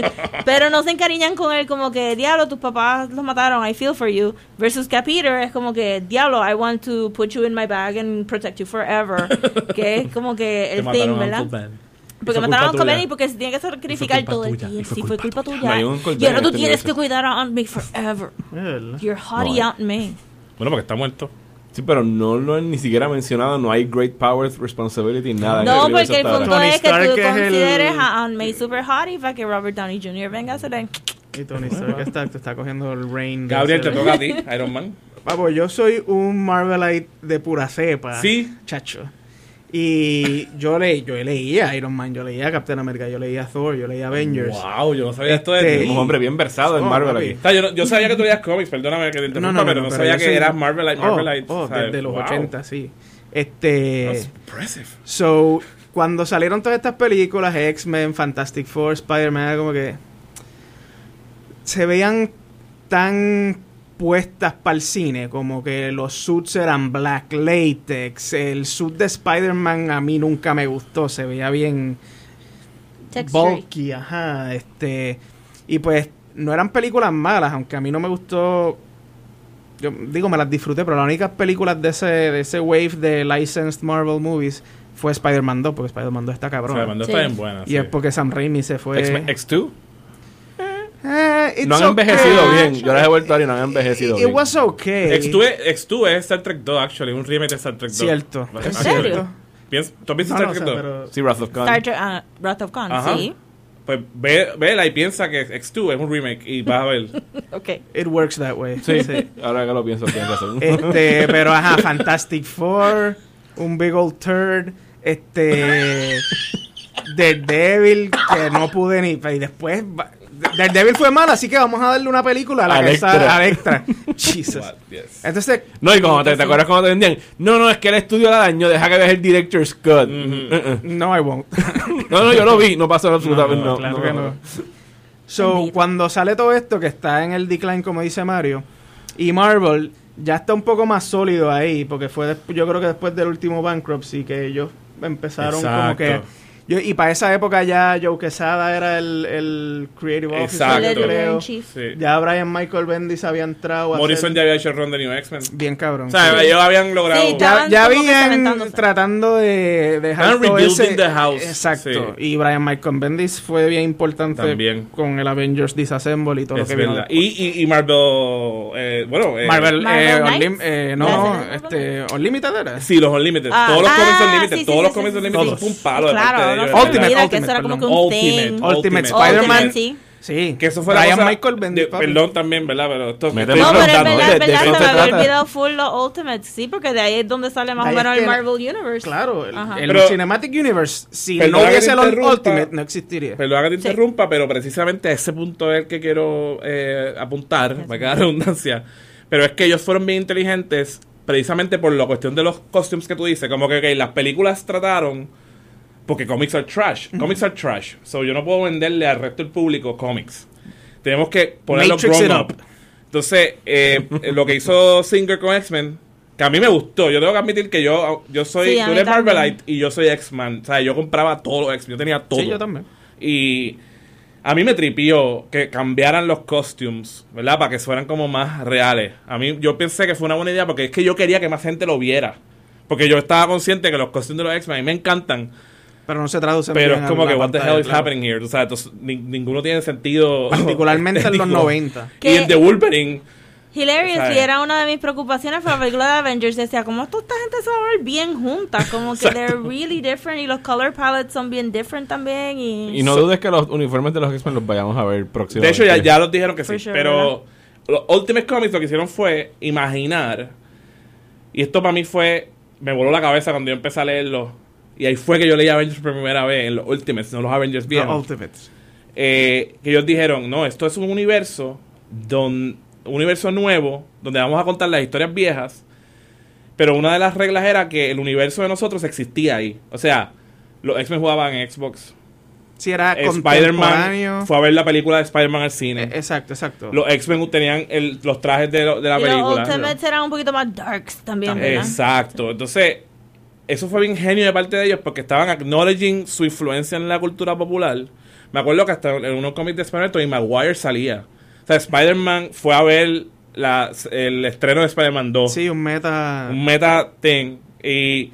pero no se encariñan con él como que, diablo, tus papás los mataron, I feel for you. Versus que a Peter es como que, diablo, I want to put you in my bag and protect you forever. Que es como que Te el mataron thing, a ¿verdad? Uncle Ben. Porque Y fue mataron a culpa Uncle Ben tuya. y porque se tiene que sacrificar culpa todo el tuya, y tiempo. fue Sí, fue culpa culpa No hay tuya. un Uncle Y Ben ahora en tú este tienes que universo. cuidar a Aunt May forever. ¿Verdad? You're haughty No, Aunt May. Bueno, porque está muerto. Sí, pero no lo han ni siquiera mencionado. No hay great powers, responsibility, nada. en No, universo porque el hasta ahora. punto Tony es que Stark tú es el- consideres a Aunt May super hottie para que Robert Downey junior venga a hacer el... Y Tony Stark está, te está cogiendo el rain. de Gabriel, te hacer- toca a ti, Iron Man. Vamos, yo soy un Marvelite de pura cepa. Sí. Chacho. Y yo leí, yo leía Iron Man, yo leía Captain America, yo leía Thor, yo leía Avengers. Wow, yo no sabía esto de Este- ti. Un hombre bien versado en Oh, Marvel papi. aquí. O sea, yo, no- yo sabía que tú leías cómics, perdóname que te interrumpa, pero no, sabía yo que soy- eras Marvelite, Oh, Marvelite. Oh, ¿sabes? desde los Wow. ochenta, sí. Este... That's impressive. So, cuando salieron todas estas películas, X-Men, Fantastic Four, Spider-Man, era como que se veían tan puestas para el cine, como que los suits eran black latex, el suit de Spider-Man a mí nunca me gustó, se veía bien Texture. bulky, ajá, este, y pues no eran películas malas, aunque a mí no me gustó. Yo digo, me las disfruté, pero las únicas películas de ese, de ese wave de licensed Marvel movies fue Spider-Man dos, porque Spider-Man dos está O cabrón. sea, mandó Sí. está bien buena. Y sí. es porque Sam Raimi se fue. X-Men- X dos. Eh, it's No han okay. envejecido bien. Yo las he vuelto a ver y no han envejecido It bien. was okay. X dos, es- X dos es Star Trek dos, actually, un remake de Star Trek dos. Cierto. ¿En ¿En serio? Piensa- ¿Tú has visto No, no, Star o Trek sea, dos? pero- Sí, Wrath of Khan. Star Trek, ah, Wrath of Khan, Ajá. sí. Pues ve, vela y piensa que X dos es un remake y vas a ver. Ok. It works that way. Sí, sí. Ahora que lo pienso, tienes razón. Este, pero ajá, Fantastic Four, un big old turd, este, Daredevil, que no pude ni, y después, va- Daredevil fue mal, así que vamos a darle una película a la Al que extra. está al extra. Jesus. What? Yes. Entonces, No, y como te, te acuerdas cuando te vendían, no, no, es que el estudio la dañó, deja que veas el director's cut. Uh-uh. no, I won't. No, no, yo lo vi, no pasó absolutamente No, no. claro no, que no. no. So, Bendito. cuando sale todo esto, que está en el decline, como dice Mario, y Marvel ya está un poco más sólido ahí, porque fue desp- yo creo que después del último Bankruptcy que ellos empezaron como Exacto. que... Yo, y para esa época ya Joe Quesada era el, el creative officer, Exacto. yo El editor creo. in chief. Sí. Ya Brian Michael Bendis había entrado a Morrison hacer- ya había hecho el run de New X-Men. Bien cabrón. O sea, Sí. ellos habían logrado. Sí, ya, estaban ya como que habían cementándose. tratando de dejar Estaban todo rebuilding ese... the house. Exacto. Sí. Y Brian Michael Bendis fue bien importante También. con el Avengers Disassemble y todo Es lo que vino verdad. después. Y, y, y Marvel. Eh, bueno, eh, Marvel, Marvel eh, Knights. Unlim- eh, no, Gracias. este, Unlimited era. Sí, los Unlimited. Ah, todos los ah, cómics Unlimited. sí, sí, todos sí, los sí, cómics sí, Unlimited sí. fue un palo de Claro, parte de no ellos. se me Ultimate, olvida que Ultimate, eso era como que perdón. un Ultimate, thing. Ultimate Ultimate Spider-Man. Ultimate, sí. Sí. Que eso fue la Brian cosa Michael Bendis, de- papi. Perdón también, ¿verdad? Pero esto Mete estoy No, pero es preguntando, verdad, ¿eh? es verdad, de se eso me se había trata. olvidado full los Ultimates. Sí, porque de ahí es donde sale más o Ahí menos es el que- Marvel Universe. Claro, el, Ajá. el Pero- Cinematic Universe, si Perdona no que hubiese te los interrumpa. Ultimate, no existiría. Perdón que te Sí. interrumpa, pero precisamente a ese punto es el que quiero eh, apuntar, me queda redundancia. Pero es que ellos fueron bien inteligentes precisamente por la cuestión de los costumes que tú dices. Como que ok, las películas trataron, porque comics are trash. Comics are trash. So yo no puedo venderle al resto del público cómics. Tenemos que ponerlo Matrix grown it up. up. Entonces, eh, lo que hizo Singer con X-Men, que a mí me gustó. Yo tengo que admitir que yo, yo soy, Sí, a tú mí eres también. Marvelite y yo soy X-Men. O sea, yo compraba todos los X-Men. Yo tenía todo. Sí, yo también. Y a mí me tripió que cambiaran los costumes, ¿verdad? Para que fueran como más reales. A mí, yo pensé que fue una buena idea porque es que yo quería que más gente lo viera. Porque yo estaba consciente que los costumes de los X-Men a mí me encantan. Pero no se traduce Pero bien es a como la que, what the pantalla, hell is claro. happening here? O sea, entonces, ni- ninguno tiene sentido. Particularmente en los estético. noventa. Y Que- el de Wolverine. Hilarious, ¿sabes? y era una de mis preocupaciones para la película de Avengers. Decía, ¿cómo toda esta gente se va a ver bien juntas? Como que they're really different y los color palettes son bien different también. Y, Y no dudes que los uniformes de los X-Men los vayamos a ver De próximamente. hecho, ya, ya los dijeron que sí. For sure, pero los Ultimate Comics lo que hicieron fue imaginar. Y esto para mí fue. Me voló la cabeza cuando yo empecé a leerlo. Y ahí fue que yo leí Avengers por primera vez en los Ultimates, no los Avengers Los viejos. Ultimates. Eh, que ellos dijeron: no, esto es un universo. Don, un universo nuevo. Donde vamos a contar las historias viejas. Pero una de las reglas era que el universo de nosotros existía ahí. O sea, los X-Men jugaban en Xbox. Sí, era Eh, contemporáneo. Spider-Man fue a ver la película de Spider-Man al cine. Eh, Exacto, exacto. Los X-Men tenían el- los trajes de, lo- de la y los película. Ultimates eran un poquito más darks también, ¿verdad? Exacto. Entonces, eso fue bien genio de parte de ellos porque estaban acknowledging su influencia en la cultura popular. Me acuerdo que hasta en unos cómics de Spider-Man, Tobey Maguire salía. O sea, Spider-Man fue a ver la, el estreno de Spider-Man dos. Sí, un meta... Un meta thing. Y,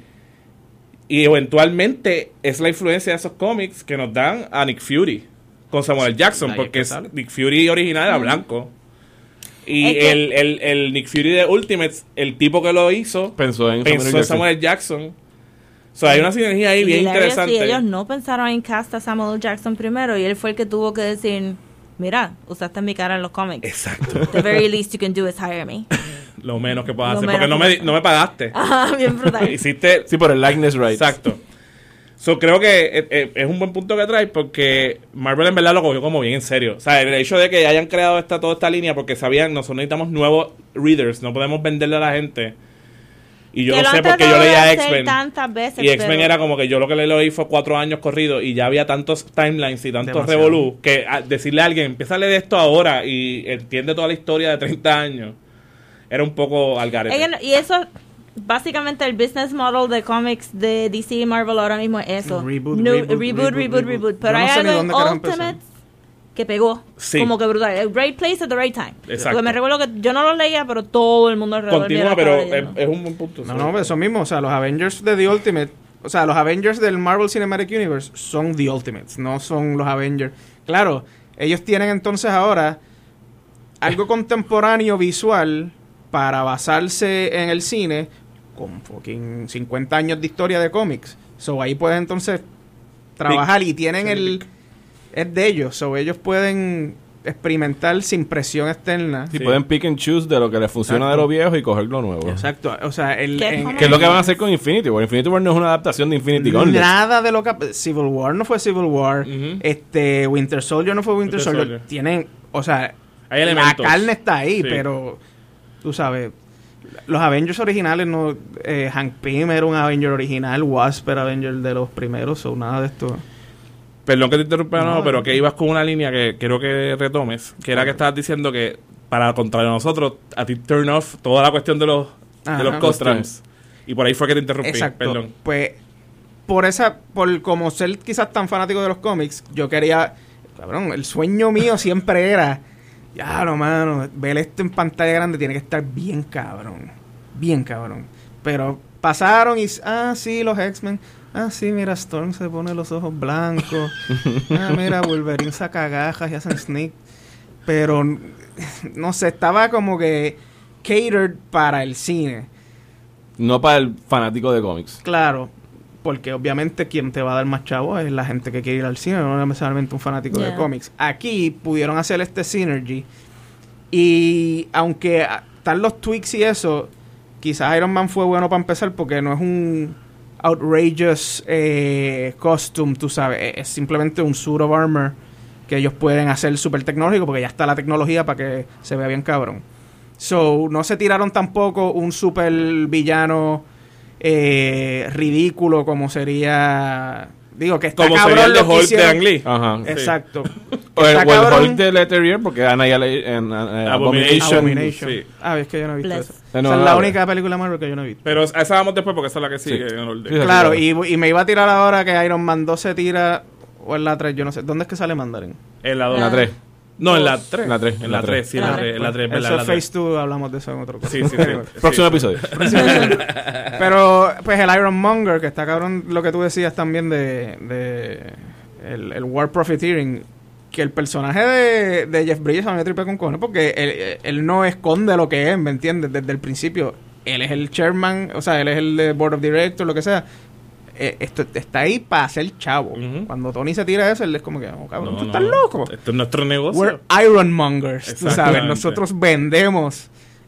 y eventualmente es la influencia de esos cómics que nos dan a Nick Fury con Samuel Jackson, ahí es porque que es- sale. Nick Fury original era blanco. Y Es que- el, el, el Nick Fury de Ultimates, el tipo que lo hizo, Pensó en pensó Samuel en Jackson. Samuel Jackson. O sea, hay una sinergia ahí Y bien hilarious, interesante. y ellos no pensaron en cast a Samuel Jackson primero y él fue el que tuvo que decir, mira, usaste mi cara en los cómics. Exacto. The very least you can do is hire me. Lo menos que puedas Lo hacer. menos Porque no que me, puedas no me pagaste. Ajá, bien brutal. Hiciste. Sí, por el likeness rights. Exacto. So, creo que eh, eh, es un buen punto que traes porque Marvel en verdad lo cogió como bien en serio. O sea, el hecho de que hayan creado esta, toda esta línea porque sabían, nosotros necesitamos nuevos readers, no podemos venderle a la gente. Y yo Que lo lo sé han porque yo tratado de leía hacer X-Men. tantas veces, Y X-Men pero- era como que yo lo que le leí fue cuatro años corridos y ya había tantos timelines y tantos Demasiado. revolú que a- decirle a alguien, empieza a leer esto ahora y entiende toda la historia de treinta años, era un poco al garete. Ella no- y eso, básicamente el business model de cómics de D C y Marvel ahora mismo es eso. Reboot, No- reboot, reboot, reboot, reboot, reboot. reboot. Pero Yo no hay sé ni algo en dónde carajo empezó. Ultimates que pegó. Sí. Como que brutal. El right place at the right time. Exacto. Porque me recuerdo que yo no lo leía, pero todo el mundo alrededor mío Continúa, lo pero estaba es, leyendo. es un buen punto. No, sí. no, pero eso mismo. O sea, los Avengers de The Ultimate... O sea, los Avengers del Marvel Cinematic Universe son The Ultimates, no son los Avengers. Claro, ellos tienen entonces ahora algo contemporáneo visual para basarse en el cine con fucking cincuenta años de historia de cómics. So, ahí pueden entonces trabajar y tienen el... Es de ellos, so ellos pueden experimentar sin presión externa. Sí, Sí. pueden pick and choose de lo que les funciona Exacto. de lo viejo y coger lo nuevo. Exacto, o sea, el, ¿Qué en- cómic? Que es lo que van a hacer con Infinity War. Infinity War no es una adaptación de Infinity Gauntlet. nada de lo que... Civil War no fue Civil War. Ujú. Este, Winter Soldier no fue Winter, Winter Soldier. Soldier. Tienen, o sea, Hay la elementos. carne está ahí, Sí. pero tú sabes, los Avengers originales no... Eh, Hank Pym era un Avenger original, Wasp era Avenger de los primeros, o nada de esto. Perdón que te interrumpa, no, No, pero no. que ibas con una línea que quiero que retomes, que era que estabas diciendo que, para contrario a nosotros, a ti turn off toda la cuestión de los, Ajá. de los costumes. Y por ahí fue que te interrumpí, Exacto. perdón. Pues, por esa, por como ser quizás tan fanático de los cómics, yo quería, cabrón, el sueño mío siempre era, ya no, mano, ver esto en pantalla grande tiene que estar bien cabrón, bien cabrón. Pero pasaron y, ah, sí, los X-Men, ah, sí, mira, Storm se pone los ojos blancos, ah, mira, Wolverine saca gajas y hacen sneak, pero, no sé, estaba como que catered para el cine. No para el fanático de cómics. Claro, porque obviamente quien te va a dar más chavo es la gente que quiere ir al cine, no necesariamente un fanático Yeah. de cómics. Aquí pudieron hacer este synergy y aunque están los tweaks y eso, quizás Iron Man fue bueno para empezar porque no es un outrageous eh, costume, tú sabes, es simplemente un suit of armor que ellos pueden hacer súper tecnológico porque ya está la tecnología para que se vea bien cabrón. So, no se tiraron tampoco un super villano eh, ridículo como sería... Digo, que está Como cabrón sería el de lo que Hulk de hicieron. Ang Lee. Ajá. Exacto. O el, Está o el cabrón. Hulk de Letterier, porque Annihila- en, en, Abomination. Abomination. Sí. Ah, es que yo no he visto Bless. eso. Eh, no, Esa es no, la no. única película Marvel que yo no he visto. Pero a esa vamos después porque esa es la que sigue Sí. en orden. Sí, Claro, claro. y, y me iba a tirar ahora que Iron Man dos se tira, o en la tres, yo no sé. ¿Dónde es que sale Mandarin? En la dos. En la tres. No, en la tres. En la tres, En la tres, sí, en la Ah. tres. En la tres, Eso ¿verdad? En es la tres. Phase dos, hablamos de eso en otro cosa. Sí, sí, sí. Próximo Sí. episodio. Pero, pues el Iron Monger, que está cabrón, lo que tú decías también de, de el, el War Profiteering, que el personaje de, de Jeff Bridges a mí me tripe con cojones, porque él, él no esconde lo que es, ¿me entiendes? Desde el principio, él es el chairman, o sea, él es el de Board of Directors, lo que sea. Eh, esto está ahí para ser chavo. Ujú. Cuando Tony se tira eso, él es como que, oh, cabrón, No, tú no, estás no. loco. Esto es nuestro negocio. We're Iron Mongers, tú sabes. Exactamente. Nosotros vendemos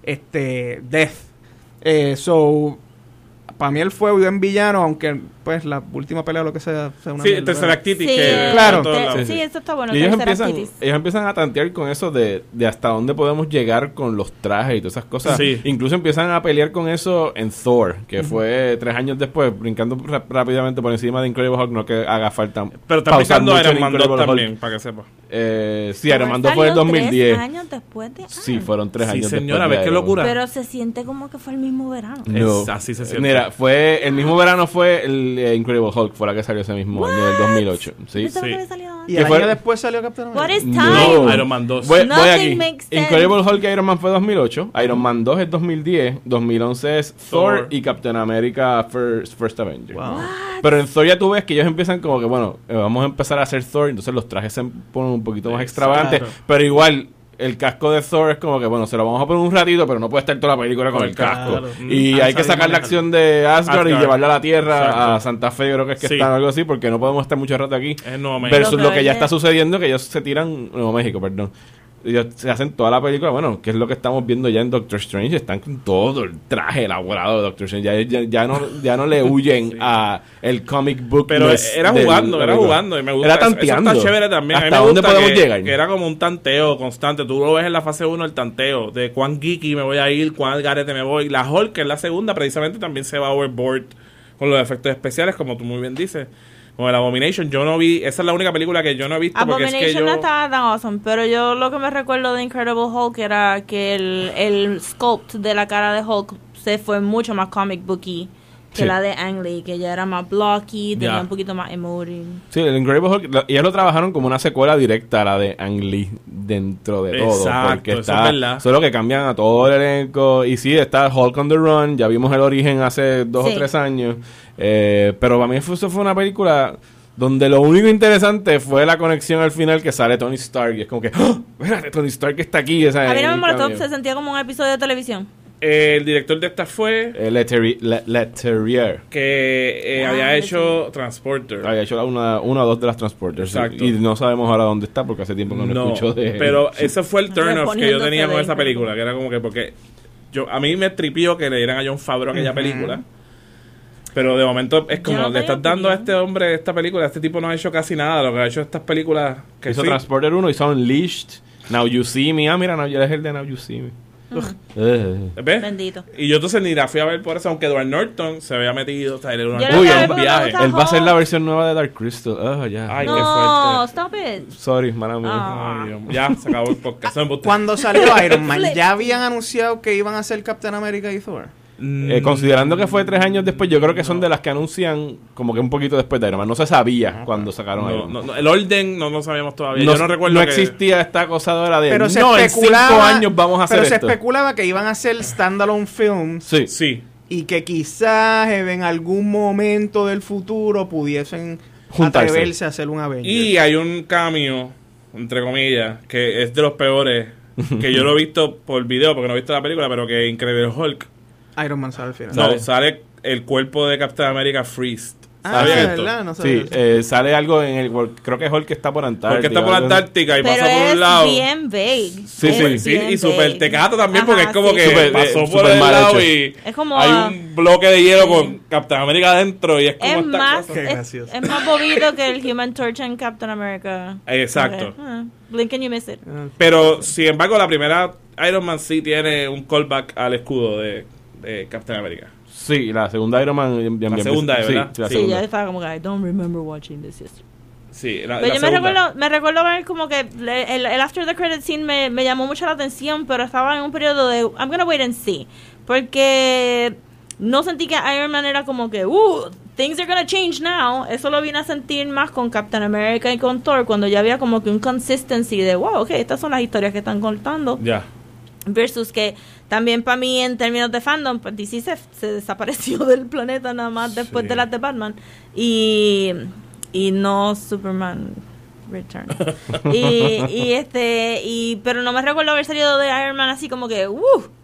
este Death. Eh, so, para mí él fue un buen villano, aunque pues la última pelea o lo que sea sea una Sí, mierda, Tercer pero- Activities. Sí, que Claro. todos te- lados. sí, eso está bueno. Y ellos Tercera empiezan, activities. ellos empiezan a tantear con eso de, de hasta dónde podemos llegar con los trajes y todas esas cosas. Sí. Incluso empiezan a pelear con eso en Thor, que fue tres años después, brincando ra- rápidamente por encima de Incredible Hulk, no que haga falta. Pero está pausar pensando mucho Iron en Man dos Incredible Hulk. también, para que sepa. Eh, sí, Iron Man dos Salió fue en dos mil diez. tres años después de Sí, Iron. fueron tres Sí, años señora, después. ¿ves de qué Iron Man. locura? Pero se siente como que fue el mismo verano. No. Es- así se siente. Mira, fue el mismo verano fue el eh, Incredible Hulk, fue la que salió ese mismo año, del dos mil ocho. Sí. Pensaba Sí. que había salido antes. Y ¿Qué el fue? año después salió Captain What America. is time? No. Iron Man dos. Voy, voy Nothing aquí. makes sense. Incredible Hulk y Iron Man fue dos mil ocho. Iron Man dos es dos mil diez. dos mil once es Thor, Thor. y Captain America First, First Avenger. Wow. Pero en Thor ya tú ves que ellos empiezan como que, bueno, eh, vamos a empezar a hacer Thor. Entonces los trajes se ponen un poquito más extravagantes. Claro. Pero igual, el casco de Thor es como que, bueno, se lo vamos a poner un ratito, pero no puede estar toda la película con el casco. Claro. Y Mm. hay que Ah, sacar la manejar. acción de Asgard, y Asgard. llevarla a la Tierra, Exacto. a Santa Fe, creo que es que Sí. están algo así, porque no podemos estar mucho rato aquí. Es Nuevo México. Versus Lo que lo que ya oye- está sucediendo, que ellos se tiran, Nuevo México, perdón. Ellos se hacen toda la película, bueno, que es lo que estamos viendo ya en Doctor Strange, están con todo el traje elaborado de Doctor Strange, ya, ya, ya no, ya no le huyen a el comic book. Pero less era del- jugando, la era película. jugando. Y me gusta Era eso. Eso tanteando. está chévere también. A mí ¿Hasta me dónde gusta podemos que, llegar? que era como un tanteo constante. Tú lo ves en la fase uno, el tanteo. De cuán geeky me voy a ir, cuán al garete me voy. La Hulk, que es la segunda, precisamente también se va overboard con los efectos especiales, como tú muy bien dices. Como el Abomination, yo no vi... Esa es la única película que yo no he visto porque es que Abomination yo... no estaba tan awesome, pero yo lo que me recuerdo de Incredible Hulk era que el, el sculpt de la cara de Hulk se fue mucho más comic booky que Sí. la de Ang Lee, que ya era más blocky, tenía Ya. un poquito más emoting. Sí, el Incredible Hulk, lo- ellos lo trabajaron como una secuela directa a la de Ang Lee dentro de todo. Exacto, porque eso está, es verdad. Solo que cambian a todo el elenco. Y sí, está Hulk on the Run, ya vimos el origen hace dos Sí. o tres años. Eh, pero para mí fue, eso fue una película donde lo único interesante fue la conexión al final que sale Tony Stark. Y es como que, ¡oh! Espérate, Tony Stark está aquí. O sea, A mí no en me el molestó, cameo. se sentía como un episodio de televisión. Eh, el director de esta fue... Eh, Leterri- Le- Leterrier. que eh, Ah, había sí. hecho Transporter. Había hecho una, una o dos de las Transporters. Exacto. Y no sabemos ahora dónde está porque hace tiempo que no, No, escucho de él. pero ese fue el turn off que yo Reponiéndose tenía con de esa él. película, que era como que porque yo a mí me tripió que le dieran a John Favreau aquella película. Pero de momento es como Yo no le estás tenía dando a opinión. este hombre esta película, este tipo no ha hecho casi nada, lo que ha hecho estas películas que hizo sí, Transporter uno, hizo Unleashed, Now You See Me. Ah, mira, Now, él es el de Now You See Me. Eh. ¿ves? Bendito. Y yo entonces ni la fui a ver por eso, aunque Edward Norton se había metido, o sea, él era una Yo cosa no Uy, sabía él- porque me viaje. gusta Él va a ser la Hulk. versión nueva de Dark Crystal. Ah, ya. Ay, qué No, fuerte. stop it. Sorry, mala mía. Ah. Ay, Dios, ya se acabó el podcast. Eso es embuste. Cuando salió Iron Man, ¿ya habían anunciado que iban a ser Captain America y Thor? Mm, Eh, considerando que fue tres años después, yo creo que son de las que anuncian como que un poquito después de Iron Man. No se sabía cuando sacaron no, Iron no, Man. no, el orden no lo sabíamos todavía. No, yo no recuerdo no que- existía esta cosa ahora de Pero se no, en cinco especulaba, años vamos a hacer pero se esto. especulaba que iban a ser standalone films Sí. Sí. y que quizás en algún momento del futuro pudiesen Juntarse. atreverse a hacer un Avenger. Y hay un cameo, entre comillas, que es de los peores, que yo lo he visto por video, porque no he visto la película, pero que Incredible Hulk. Iron Man sale al final. No, Sale. sale el cuerpo de Captain America Freeze. Ah, ¿Sabían ¿de esto? verdad? No sabía. Sí, eh, sale algo en el... Creo que Hulk está por Antártica. Porque está por algo- Antártica y Pero pasó por es un lado. bien vague. Sí, Es sí, Sí, bien y súper vague. tecato también, Ajá, porque es como sí. que Súper, pasó eh, por súper el mal lado hecho. y Es como, hay ah, un bloque de hielo sí. con Captain América adentro y es como Es esta más, cosa. Qué es, gracioso. es más bobito que el Human Torch en Captain America. Exacto. Okay. Ah, blink and you miss it. Pero, sin embargo, la primera Iron Man sí tiene un callback al escudo de, de Captain America. Sí, la segunda Iron Man... bien- bien- La bien- segunda, sí, ¿verdad? sí, la Sí, Sí, segunda. ya estaba como que I don't remember watching this yesterday. Sí, la, Pero la yo me segunda. recuerdo, me recuerdo ver como que le- el, el after the credit scene me, me llamó mucho la atención, pero estaba en un periodo de I'm gonna wait and see, porque no sentí que Iron Man era como que uh, things are gonna change now. Eso lo vine a sentir más con Captain America y con Thor, cuando ya había como que un consistency de wow, ok, estas son las historias que están contando. Ya. Versus que también para mí en términos de fandom, pues D C se, se desapareció del planeta nada más después Sí. de las de Batman y, y no Superman Return. y, y este y pero no me recuerdo haber salido de Iron Man así como que uh,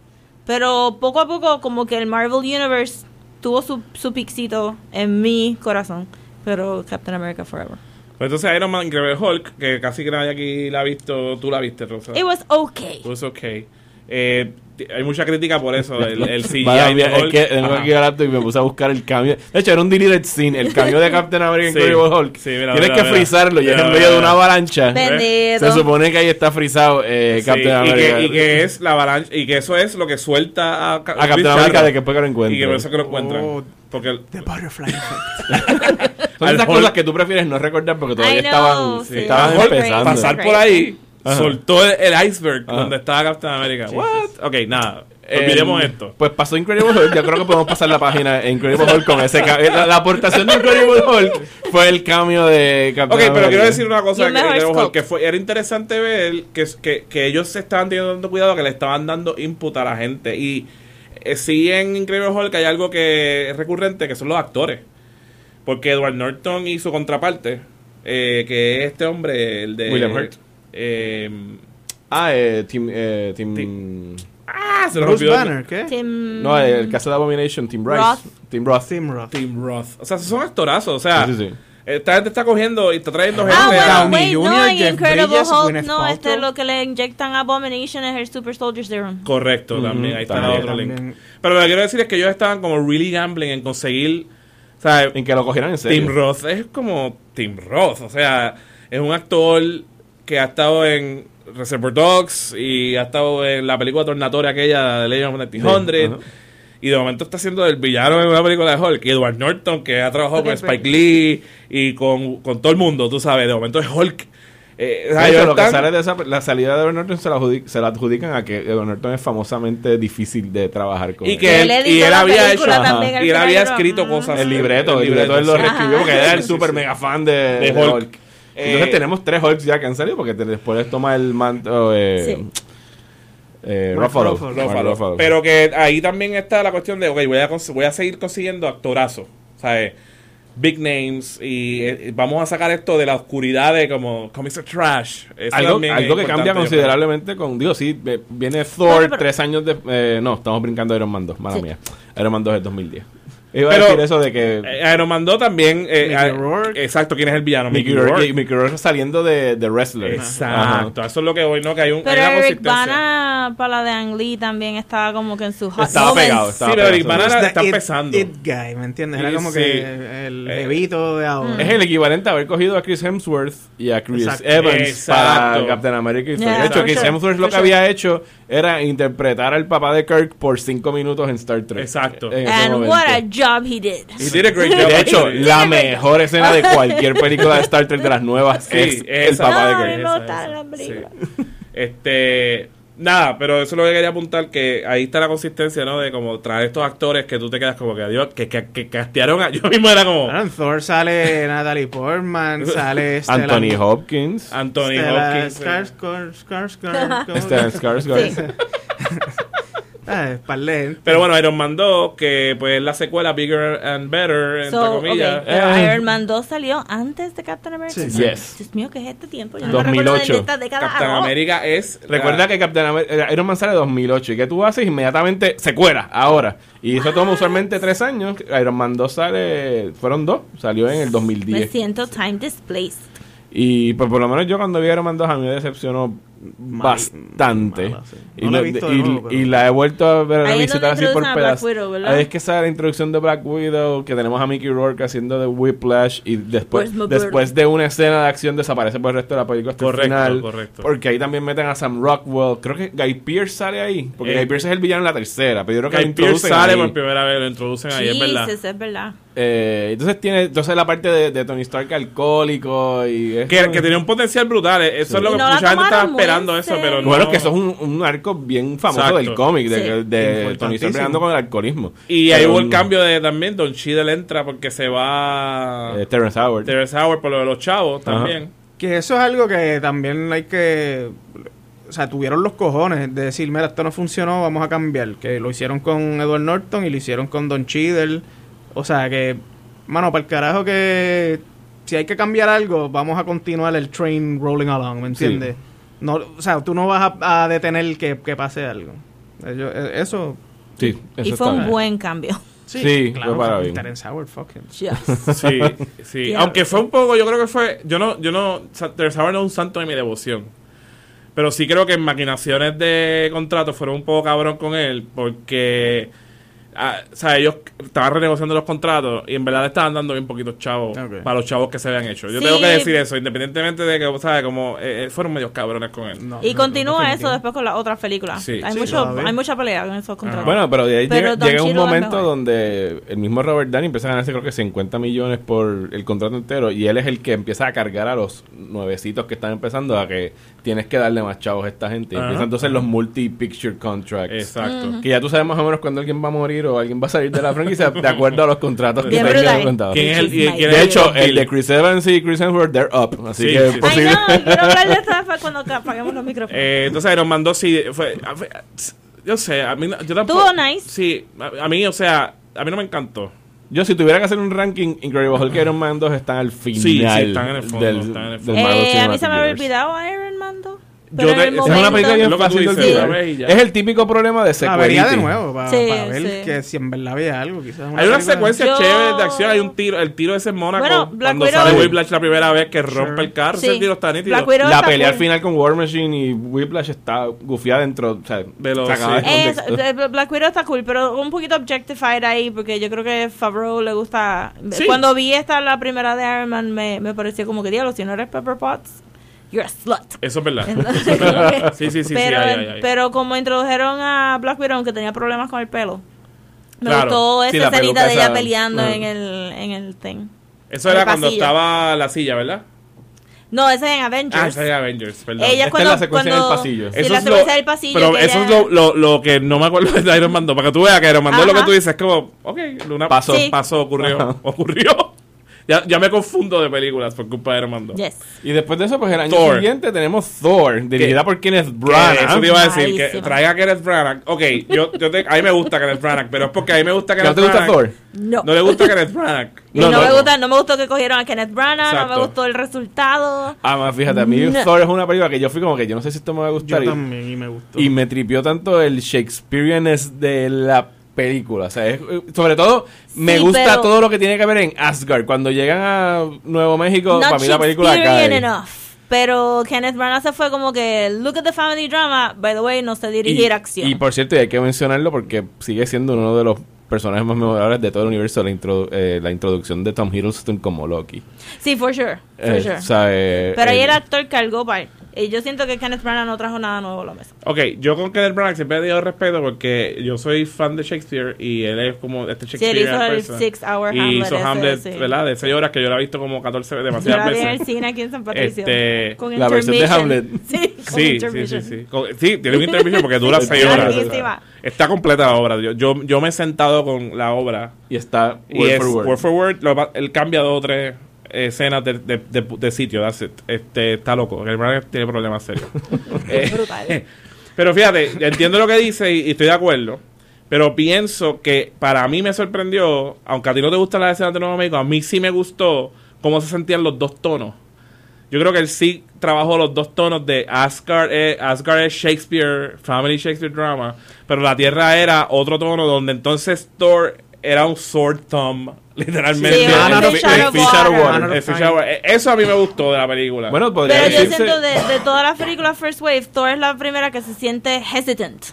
pero poco a poco como que el Marvel Universe tuvo su, su pixito en mi corazón, pero Captain America Forever. Pues entonces Iron Man Incredible Hulk, que casi que nadie aquí la ha visto, tú la viste, Rosa. It was okay. It was okay. Eh, t- hay mucha crítica por eso, el, el C G I Vaya, de es Hulk. que tengo Ajá. aquí el laptop y me puse a buscar el cambio. De hecho, era un deleted scene. El cambio de Captain America Sí. Incredible Hulk. Sí, mira, Tienes mira, que mira. frizarlo y es Mira, en medio mira, de una mira. avalancha. Bendito. Se supone que ahí está frizado eh, Sí, Captain y, America. que, y que es la avalancha, y que eso es lo que suelta a, Ca- a Captain Chris America Charlton. de que después que lo encuentre. Y que por eso que lo encuentran. Oh. Porque el- The Butterfly Effect. Son al esas Hulk- cosas que tú prefieres no recordar porque todavía I know, estaban, sí. estaban Al Hulk empezando. pasar por ahí, Ajá. soltó el, el iceberg Ajá. donde estaba Captain America. What? Ok, nada. Eh, Olvidemos esto. Pues pasó Incredible Hulk. Yo creo que podemos pasar la página en Incredible Hulk con ese cambio. La, la aportación de Incredible Hulk fue el cambio de Captain Ok, America. pero quiero decir una cosa Y un que, mejor que- scope. que fue, era interesante ver que, que, que ellos se estaban teniendo cuidado, que le estaban dando input a la gente. Y eh, sí, en Incredible Hulk hay algo que es recurrente, que son los actores. Porque Edward Norton y su contraparte, eh, que es este hombre, el de... William Hurt. Eh, Ah, eh, Tim... Eh, Tim, Tim- ah, se lo Bruce rompió. Banner, ¿qué? Tim No, el caso de Abomination, Tim Rice. Roth. Tim Roth. Tim Roth. Tim Roth. O sea, son actorazos. O sea, Sí, sí, sí. esta gente está cogiendo y está trayendo gente Ah, bueno, a... Downey wait, no, Junior, en Jeff Incredible Bridges, Hulk, Gwyneth no, este Paltrow. lo que le inyectan a Abomination es el Super Soldier Serum. Correcto, Ujú, también. Ahí está también. el otro link. También. Pero lo que quiero decir es que ellos estaban como really gambling en conseguir... O sea, En que lo cogieran en serio. Tim Roth es como Tim Roth. O sea, es un actor que ha estado en Reservoir Dogs y ha estado en la película tornatoria aquella de Legend of the Hundred. ajá. Y de momento está haciendo el villano en una película de Hulk. Y Edward Norton, que ha trabajado Ok, con pero- Spike Lee y con, con todo el mundo, tú sabes. De momento es Hulk. Eh, o sea, De hecho, ellos lo que están- sale de esa, la salida de Edward Norton se la, adjudic- se la adjudican a que Edward Norton es famosamente difícil de trabajar con y él. que Que él, él editó y él la había película hecho también ajá, al y él final, había pero- escrito Mm. cosas el libreto, el libreto él lo sí. reescribió porque Ajá. era el Sí, super sí. mega fan de, De de Hulk. Hulk. Entonces Eh, tenemos tres Hulks ya que han salido porque te- después les toma el manto eh, Sí. eh, Mark Ruffalo. Ruffalo. Mark Ruffalo. Ruffalo. Pero que ahí también está la cuestión de, ok, voy a, cons- voy a seguir consiguiendo actorazos, ¿sabes? Big names y eh, vamos a sacar esto de la oscuridad de como Comic Trash. Eso algo también es algo que importante, cambia yo considerablemente con, digo, sí, ve- viene Thor Bueno, pero- tres años de... eh, no, estamos brincando de Iron Man dos, mala Sí. mía. Iron Man dos es dos mil diez. Iba Pero- a decir eso de que... creo. Eh, Iron Man dos también. eh, Mickey eh, Rourke. Exacto, ¿quién es el villano? Mickey Rourke, Mickey Rourke saliendo de, de Wrestler. Exacto, eso es lo que hoy, ¿no? Que hay, un, Pero hay una Eric consistencia. Bana para la de Ang Lee también estaba como que en su hot Estaba moments. pegado, Sí, estaba pero pegado. Eric Bana Was era- the está it- empezando. It guy, ¿me entiendes? Era Sí, como sí. que el Eh, bebito de ahora. Es el equivalente a haber cogido a Chris Hemsworth y a Chris Exacto. Evans Exacto. para Captain America. y Yeah, de hecho, for Chris sure. Hemsworth lo For que sure. había hecho era interpretar al papá de Kirk por cinco minutos en Star Trek. Exacto. En ese And momento. what a job he did. He did a great job. De hecho, actually. la mejor escena de cualquier película de Star Trek de las nuevas Sí, es el esa. papá No, de a mí Kirk. me Esa, gusta esa. la película. Sí. Este, nada, pero eso es lo que quería apuntar, que ahí está la consistencia, ¿no? De como traer estos actores que tú te quedas como que, adiós, que, que, que castearon a... Yo mismo era como Bueno, en Thor sale Natalie Portman, sale Stellan- Anthony Hopkins. Anthony Stellan Hopkins. Skarsgård, Skarsgård, ¿cómo? Stellan Skarsgård. Sí. Ah, par de gente. Pero bueno, Iron Man dos, que pues es la secuela Bigger and Better, entre So, comillas. okay, pero Eh. Iron Man dos salió antes de Captain America. Sí. Yes. Dios mío, ¿qué es este tiempo? Yo no dos mil ocho. me recuerdo de esta década. Captain Ah, no. America es... Recuerda que Captain America, Iron Man sale en dos mil ocho y que tú haces inmediatamente secuela, ahora. Y eso toma usualmente tres años. Iron Man dos sale, fueron dos, salió en el dos mil Me diez. siento time displaced. Y pues por lo menos yo cuando vi Iron Man dos a mí me decepcionó bastante. mala, sí. Y, No la he lo- visto y- de nuevo, pero- y la he vuelto a ver a Ahí es visitar donde así por introducen a Black pedazos. Widow, ¿verdad? Ahí es que sale la introducción de Black Widow, que tenemos a Mickey Rourke haciendo de Whiplash y después, Where's my después de una escena de acción desaparece por el resto de la película hasta Correcto, el final. correcto. Porque ahí también meten a Sam Rockwell. Creo que Guy Pearce sale ahí. Porque Eh, Guy Pearce es el villano en la tercera. Pero yo creo que Guy lo Pearce introducen sale ahí. por primera vez, lo introducen ahí, es verdad. Jesus, es verdad. Eh, entonces tiene entonces la parte de, de Tony Stark alcohólico y eso. Que, que tenía un potencial brutal. eh, Eso es lo Y que no la mucha gente estaba tomaron muy esperando en eso, pero no. Bueno, es que eso es un, un arco bien famoso Exacto. del cómic, de, Sí. de Tony Stark Importantísimo. peleando con el alcoholismo. Y ahí Pero hubo el no. cambio de también. Don Cheadle entra porque se va. Eh, Terrence Howard. Terrence Howard por lo de los chavos también. Que eso es algo que también hay que... O sea, tuvieron los cojones de decir, mira, esto no funcionó, vamos a cambiar. Que lo hicieron con Edward Norton y lo hicieron con Don Cheadle. O sea, que... Mano, para el carajo que... Si hay que cambiar algo, vamos a continuar el train rolling along, ¿me entiendes? No, o sea, tú no vas a, a detener que, que pase algo. Yo- eh, eso... Sí, eso Y fue está un bien. buen cambio. Sí, claro, fue para bien. Terrence Howard, fucking... Yes. Sí, sí. Tía. Aunque fue un poco, yo creo que fue. Yo no, yo no. Terrence Howard no es un santo de mi devoción. Pero sí creo que en maquinaciones de contrato fueron un poco cabrón con él. Porque. ah, o sea, ellos estaban renegociando los contratos y en verdad le estaban dando bien poquitos chavos Ok. para los chavos que se habían hecho. Yo Sí. tengo que decir eso, independientemente de que, ¿sabes? Como eh, eh, fueron medios cabrones con él. No, Y no, continúa no, eso definitivo. después con las otras películas. Sí. hay, Sí, mucho, todavía. hay mucha pelea con esos contratos. Bueno, pero de ahí Pero llega, Don llega un Cheadle es momento mejor. donde el mismo Robert Downey empieza a ganarse creo que cincuenta millones por el contrato entero y él es el que empieza a cargar a los nuevecitos que están empezando a que tienes que darle más chavos a esta gente. Y Ajá. empiezan entonces los multi-picture contracts. Exacto. Que ya tú sabes más o menos cuando alguien va a morir o alguien va a salir de la franquicia de acuerdo a los contratos que Bien tengan brutal. contados. ¿Quién es el, y- quién es De el hecho, top el bill? de Chris Evans y Chris Hemsworth, they're up. Así Sí, que sí, es sí. Ay, posible. no, quiero hablar de esto después cuando apagamos los micrófonos. Eh, entonces Iron Man dos sí fue, fue- yo sé, a mí no- yo tampoco. Estuvo nice. Sí, a, a mí, o sea, a mí no me encantó. Yo, si tuviera que hacer un ranking, Incredible Hulk y Iron Man dos están al final Sí, sí, están en el fondo, del, están en el del fondo. Marvel Eh, a mí Cinematic se me había Universe. olvidado Iron Man dos. Yo Pero en de- el esa Es una momento- película Es bien lo que tú fácil de dices, olvidar. la ves y ya. Es el típico problema de La vería de secuelity. nuevo para, Sí, ver sí. que si en verdad había algo. Quizás una Hay una película- secuencia Yo- chévere de acción, hay un tiro, el tiro de ese Mónaco, Bueno, Black cuando Widow- sale Whiplash la primera vez que rompe Sure. el carro, Sí. ese tiro está nítido. Black Widow La está pelea al cool. final con War Machine y Whiplash está gufiada dentro, o sea, De los- sacada sí. de Eh, contexto. de- Black Widow está cool, pero un poquito objectified ahí, porque yo creo que Favreau le gusta... Sí. Cuando vi esta, la primera de Iron Man, me, me pareció como que, diablo, si no eres Pepper Potts, you're a slut. Eso es verdad. Entonces, Eso es verdad. como que- Sí, sí, sí, pero, sí, hay, hay, hay. pero como introdujeron a Black Widow, aunque tenía problemas con el pelo, me Claro. gustó Sí, esa la escenita peluca de ella esa- peleando Ajá. en el, en el thing. Eso en era el cuando pasillo. estaba la silla, ¿verdad? No, ese es en Ah, Avengers. esa es Avengers, perdón. Ella Esta es cuando, la secuencia en el cuando- pasillo. Sí, Eso la es lo- secuencia del pasillo. Pero que eso ella- es lo, lo, lo que no me acuerdo de Iron Man dos. Para que tú veas que Iron Man dos lo que Ajá. tú dices es como, ok, Luna Pasó. Sí. pasó, ocurrió, ocurrió. Ya, ya me confundo de películas por culpa de Iron Man dos. Yes. Y después de eso, pues el año Thor. siguiente tenemos Thor, dirigida por Kenneth Que Branagh. Eso te iba a decir, que Malísima. traiga a Kenneth Branagh. Ok, yo, yo te, a mí me gusta Kenneth Branagh, pero es porque a mí me gusta ¿No Kenneth te gusta Branagh. Thor? No. No le gusta Kenneth Branagh. Y No, no, no, me no. gusta, no me gustó que cogieron a Kenneth Branagh, no Exacto. me gustó el resultado. Ah, más fíjate, a mí No. Thor es una película que yo fui como que yo no sé si esto me va a Yo gustar. y- también, y me gustó. Y me tripió tanto el Shakespeareanness de la película. O sea, es- sobre todo, me Sí, gusta pero- todo lo que tiene que ver en Asgard. Cuando llegan a Nuevo México, Not para mí la película Shakespearean cae. enough. Pero Kenneth Branagh se fue como que, look at the family drama, by the way, no sé dirigir Y, acción. y por cierto, y hay que mencionarlo porque sigue siendo uno de los personajes más memorables de todo el universo, la, introdu- eh, la introducción de Tom Hiddleston como Loki. Sí, for sure, for Eh, sure. o sea, eh, Pero ahí el- el actor cargó para. Y yo siento que Kenneth Branagh no trajo nada nuevo a la mesa. Ok, yo con Kenneth Branagh siempre he tenido respeto porque yo soy fan de Shakespeare y él es como este Sí, él Shakespeare. hizo el Six Hour y Hamlet. hizo ese, Hamlet, sí. ¿verdad? De seis horas que yo la he visto como catorce Yo demasiadas la vi en veces. el cine aquí en San Patricio. Este, con la versión de intermission. Hamlet. Sí, con Sí, sí, sí, intermission. sí. Con- sí, tiene un intermission porque dura Sí, seis horas. larguísima. Está completa la obra. Yo, yo, yo me he sentado con la obra y está y word es for word. word for word. Lo pa- él cambia dos o tres escenas de, de, de, de sitio. That's it. Este, está loco. El Branagh tiene problemas serios. Eh, Brutal. Pero fíjate, entiendo lo que dice y, y estoy de acuerdo. Pero pienso que para mí me sorprendió, aunque a ti no te gustan las escenas de Nuevo México, a mí sí me gustó cómo se sentían los dos tonos. Yo creo que él sí trabajó los dos tonos de Asgard, eh, Asgard es Shakespeare, Family Shakespeare Drama, pero la Tierra era otro tono donde entonces Thor era un sword thumb, literalmente. Sí, el, el el, Shadow el Fish Out of Water. Water, el Fish Out of Water. Eso a mí me gustó de la película. Bueno, podría Pero yo decirse... siento de, de todas las películas First Wave, Thor es la primera que se siente hesitant.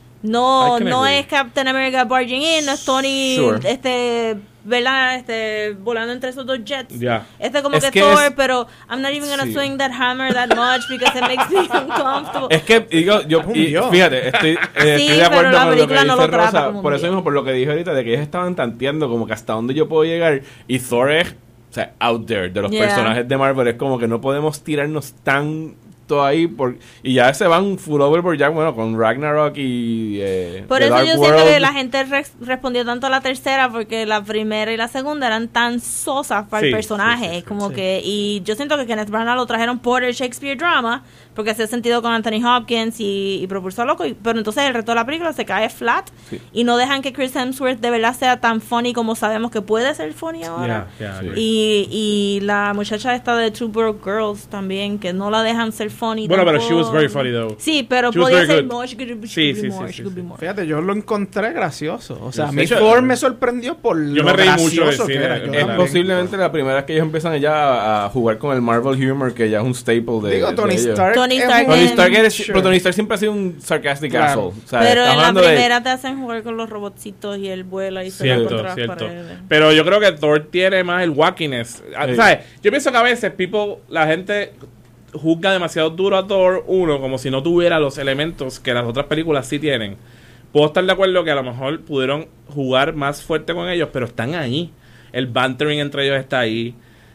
No, I can no agree. es Captain America barging in, no es Tony, Sure. este, ¿verdad? Este, volando entre esos dos jets. Ya. Este como Es que, que Thor, es- pero I'm not even gonna Sí. swing that hammer that much because it makes me uncomfortable. Es que, digo, yo, un y dios. fíjate, estoy, eh, Sí, estoy de pero acuerdo la con lo que película no dice lo trata Rosa. como un Por eso dios. mismo, por lo que dije ahorita, de que ellos estaban tanteando como que hasta dónde yo puedo llegar. Y Thor es, o sea, out there de los Yeah. personajes de Marvel. Es como que no podemos tirarnos tanto ahí. Por, y ya se van full over ya, bueno, con Ragnarok y eh, Por The eso Dark yo siento World. que la gente res- respondió tanto a la tercera porque la primera y la segunda eran tan sosas para el Sí, personaje, sí, sí, sí, como sí. que y yo siento que Kenneth Branagh lo trajeron por el Shakespeare drama porque hace sentido con Anthony Hopkins y, y propulsó loco, y- pero entonces el resto de la película se cae flat Sí. y no dejan que Chris Hemsworth de verdad sea tan funny como sabemos que puede ser funny ahora. Ya, ya, Sí. ya. Y, y la muchacha esta de Two Broke Girls también, que no la dejan ser funny. Bueno, pero tampoco. she was very funny, though. Sí, pero She was podía very ser good. more, she could, she Sí, could be sí, more, sí, she sí, could be sí. more. Fíjate, yo lo encontré gracioso. O sea, Sí, a mí sí, Thor sí. me sorprendió por Yo lo me reí mucho gracioso del que cine, era. en Yo Es verdad. también. posiblemente la primera vez que ellos empiezan ya a jugar con el Marvel humor, que ya es un staple de, Digo, de Tony ellos. Stark. Tony es Stark un- Tony en- Stark, es- Sure. pero Tony Stark siempre ha sido un sarcastic Claro. asshole. O sea, Pero estamos en la hablando de- primera te hacen jugar con los robotcitos y él vuela y se va Cierto, contra las cierto. paredes. Pero yo creo que Thor tiene más el wackiness. Ah, Sí. ¿Sabes? Yo pienso que a veces people, la gente juzga demasiado duro a Thor uno como si no tuviera los elementos que las otras películas sí tienen. Puedo estar de acuerdo que a lo mejor pudieron jugar más fuerte con ellos, pero están ahí. El bantering entre ellos está ahí.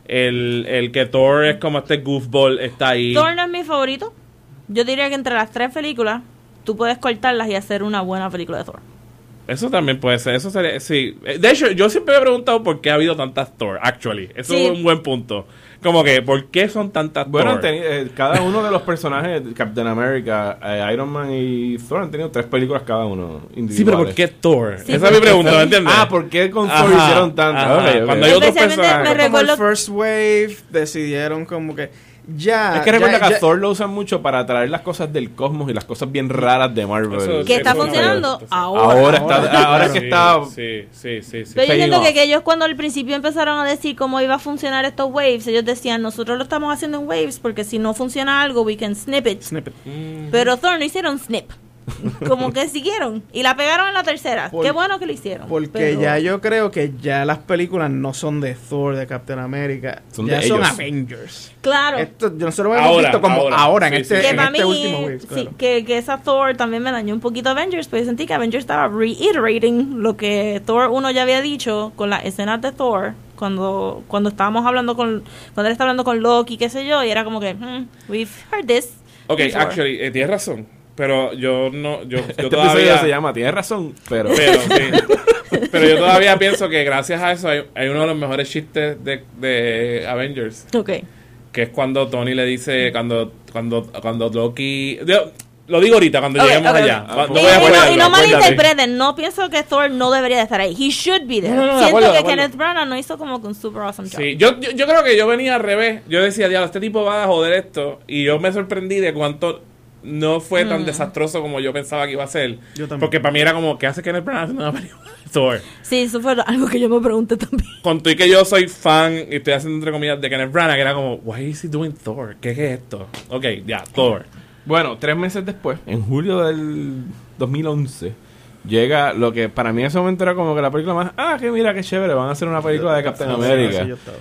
El, el que Thor es como este goofball está ahí. Thor no es mi favorito. Yo diría que entre las tres películas tú puedes cortarlas y hacer una buena película de Thor. Eso también puede ser. Eso sería, sí. De hecho, yo siempre me he preguntado por qué ha habido tantas Thor, actually. Eso Sí. es un buen punto. Como que, ¿por qué son tantas Bueno, han Thor? teni- eh, cada uno de los personajes, Captain America, eh, Iron Man y Thor, han tenido tres películas cada uno. Individuales. Sí, pero ¿por qué Thor? Sí, Esa es mi porque- pregunta, ¿me entiendes? Ah, ¿por qué con Thor Ajá, hicieron tanto? ajá. Ok, ok. Cuando hay otros Especialmente personajes. me Como el recuerdo- First Wave decidieron como que ya... Es que recuerda ya- que ya- a Thor lo usan mucho para traer las cosas del cosmos y las cosas bien raras de Marvel. Eso- Que está eso es una funcionando pregunta, sí. ahora. Ahora está, ahora es que Sí, está... Sí, sí, sí. sí. Pero yo Paying siento que, off. que ellos cuando al principio empezaron a decir cómo iba a funcionar estos waves, ellos decían, nosotros lo estamos haciendo en waves porque si no funciona algo, we can snip it. Snippet. Pero Thor no hicieron snip. Como que siguieron. Y la pegaron en la tercera. Por- Qué bueno que lo hicieron. Porque pero- ya yo creo que ya las películas no son de Thor, de Captain America. Son ya de son ellos. Avengers. Claro. Esto, nosotros lo hemos Ahora, visto como ahora. ahora, Sí, en sí, este, sí. Que en para este mí, último wave. sí, claro. que, que esa Thor también me dañó un poquito Avengers, pues yo sentí que Avengers estaba reiterating lo que Thor uno ya había dicho con las escenas de Thor, cuando cuando estábamos hablando con, cuando él está hablando con Loki, qué sé yo, y era como que, hmm, we've heard this. Ok, before. actually, eh, tienes razón. Pero yo no, yo, yo Este todavía... episodio se llama Tienes razón, pero... Pero, sí. Pero yo todavía pienso que gracias a eso hay, hay uno de los mejores chistes de, de Avengers. Ok. Que es cuando Tony le dice, cuando cuando cuando Loki... yo- lo digo ahorita, cuando Ok, lleguemos ok. allá. Ah, No Y, voy a y no, y spoilerlo, no acuérdate. malinterpreten, no pienso que Thor no debería de estar ahí. He should be there. No, no, no, de Siento acuerdo, de que acuerdo. Kenneth Branagh no hizo como que un super awesome job. Sí, yo, yo, yo creo que yo venía al revés. Yo decía, diablo, este tipo va a joder esto. Y yo me sorprendí de cuánto no fue tan Mm. desastroso como yo pensaba que iba a ser. Yo también. Porque para mí era como, ¿qué hace Kenneth Branagh haciendo una película de Thor? Sí, eso fue algo que yo me pregunté también. Con tú y que yo soy fan y estoy haciendo entre comillas de Kenneth Branagh, que era como, why is he doing Thor? ¿Qué es esto? Ok, ya, Thor. Bueno, tres meses después, en julio del dos mil once, llega lo que para mí en ese momento era como que la película más... Ah, que mira, qué chévere, van a hacer una película de Captain Sí, America. sí, yo estaba.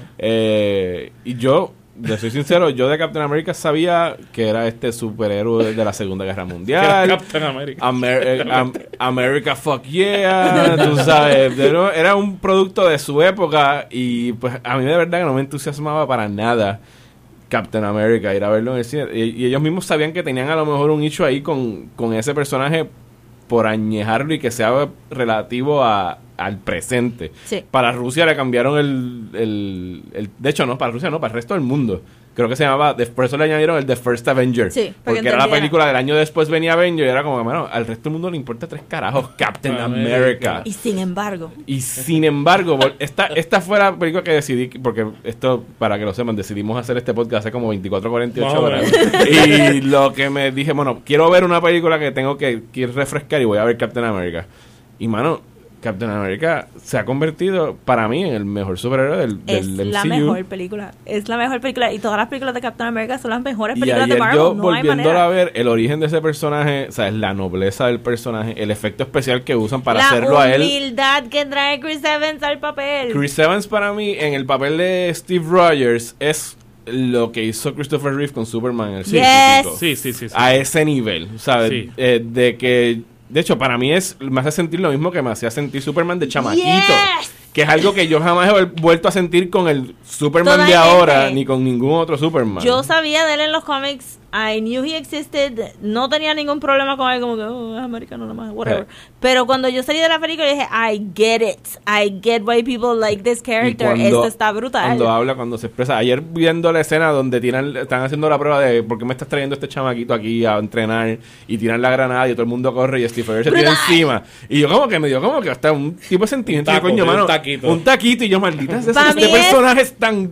Eh, y yo, de soy sincero, yo de Captain America sabía que era este superhéroe de la Segunda Guerra Que era Mundial. Captain America. Amer- eh, am- America fuck yeah, tú sabes, pero era un producto de su época y pues a mí de verdad que no me entusiasmaba para nada Captain America, ir a verlo en el cine. Y, y ellos mismos sabían que tenían a lo mejor un hecho ahí con, con ese personaje por añejarlo y que sea relativo a, al presente. Sí. Para Rusia le cambiaron el, el, el... De hecho, no, para Rusia no, para el resto del mundo. Creo que se llamaba, por eso le añadieron el The First Avenger. Sí, porque porque era la entendía. película del año después venía Avenger y era como, bueno, al resto del mundo le importa tres carajos Captain America. Y sin embargo, Y sin embargo, vol- esta, esta fue la película que decidí, porque esto, para que lo sepan, decidimos hacer este podcast hace como veinticuatro, cuarenta y ocho Más o horas. menos. Y lo que me dije, bueno, quiero ver una película que tengo que, que refrescar y voy a ver Captain America. Y mano, Captain America se ha convertido para mí en el mejor superhéroe del, es del M C U. la mejor película. Es la mejor película. Y todas las películas de Captain America son las mejores Y películas de ayer Marvel. yo, no hay volviéndola manera. a ver, el origen de ese personaje, o sea, es la nobleza del personaje, el efecto especial que usan para la hacerlo a él. humildad que trae Chris Evans al papel. Chris Evans para mí, en el papel de Steve Rogers, es lo que hizo Christopher Reeve con Superman en el Yes. circo. Sí, sí, sí. sí. A ese nivel, ¿sabes? Sí. Eh, de que, de hecho, para mí es me hace sentir lo mismo que me hacía sentir Superman de chamaquito. Yes. Que es algo que yo jamás he vuelto a sentir con el Superman de Totalmente. ahora, ni con ningún otro Superman. Yo sabía de él en los cómics. I knew he existed. No tenía ningún problema con él, como que, oh, es americano nomás, whatever. Eh. Pero cuando yo salí de la película, dije, I get it. I get why people like this Y character. cuando- Esto está brutal. Cuando habla, cuando se expresa. Ayer viendo la escena donde tiran, están haciendo la prueba de por qué me estás trayendo este chamaquito aquí a entrenar y tiran la granada y todo el mundo corre y Steve Rogers se tira Brutal. encima. Y yo como que me dio como que hasta un tipo de sentimiento. Un taco, Yo, coño, sí, un mano, taquito. un taquito y yo, maldita sea, Pa' este mí es- personaje es tan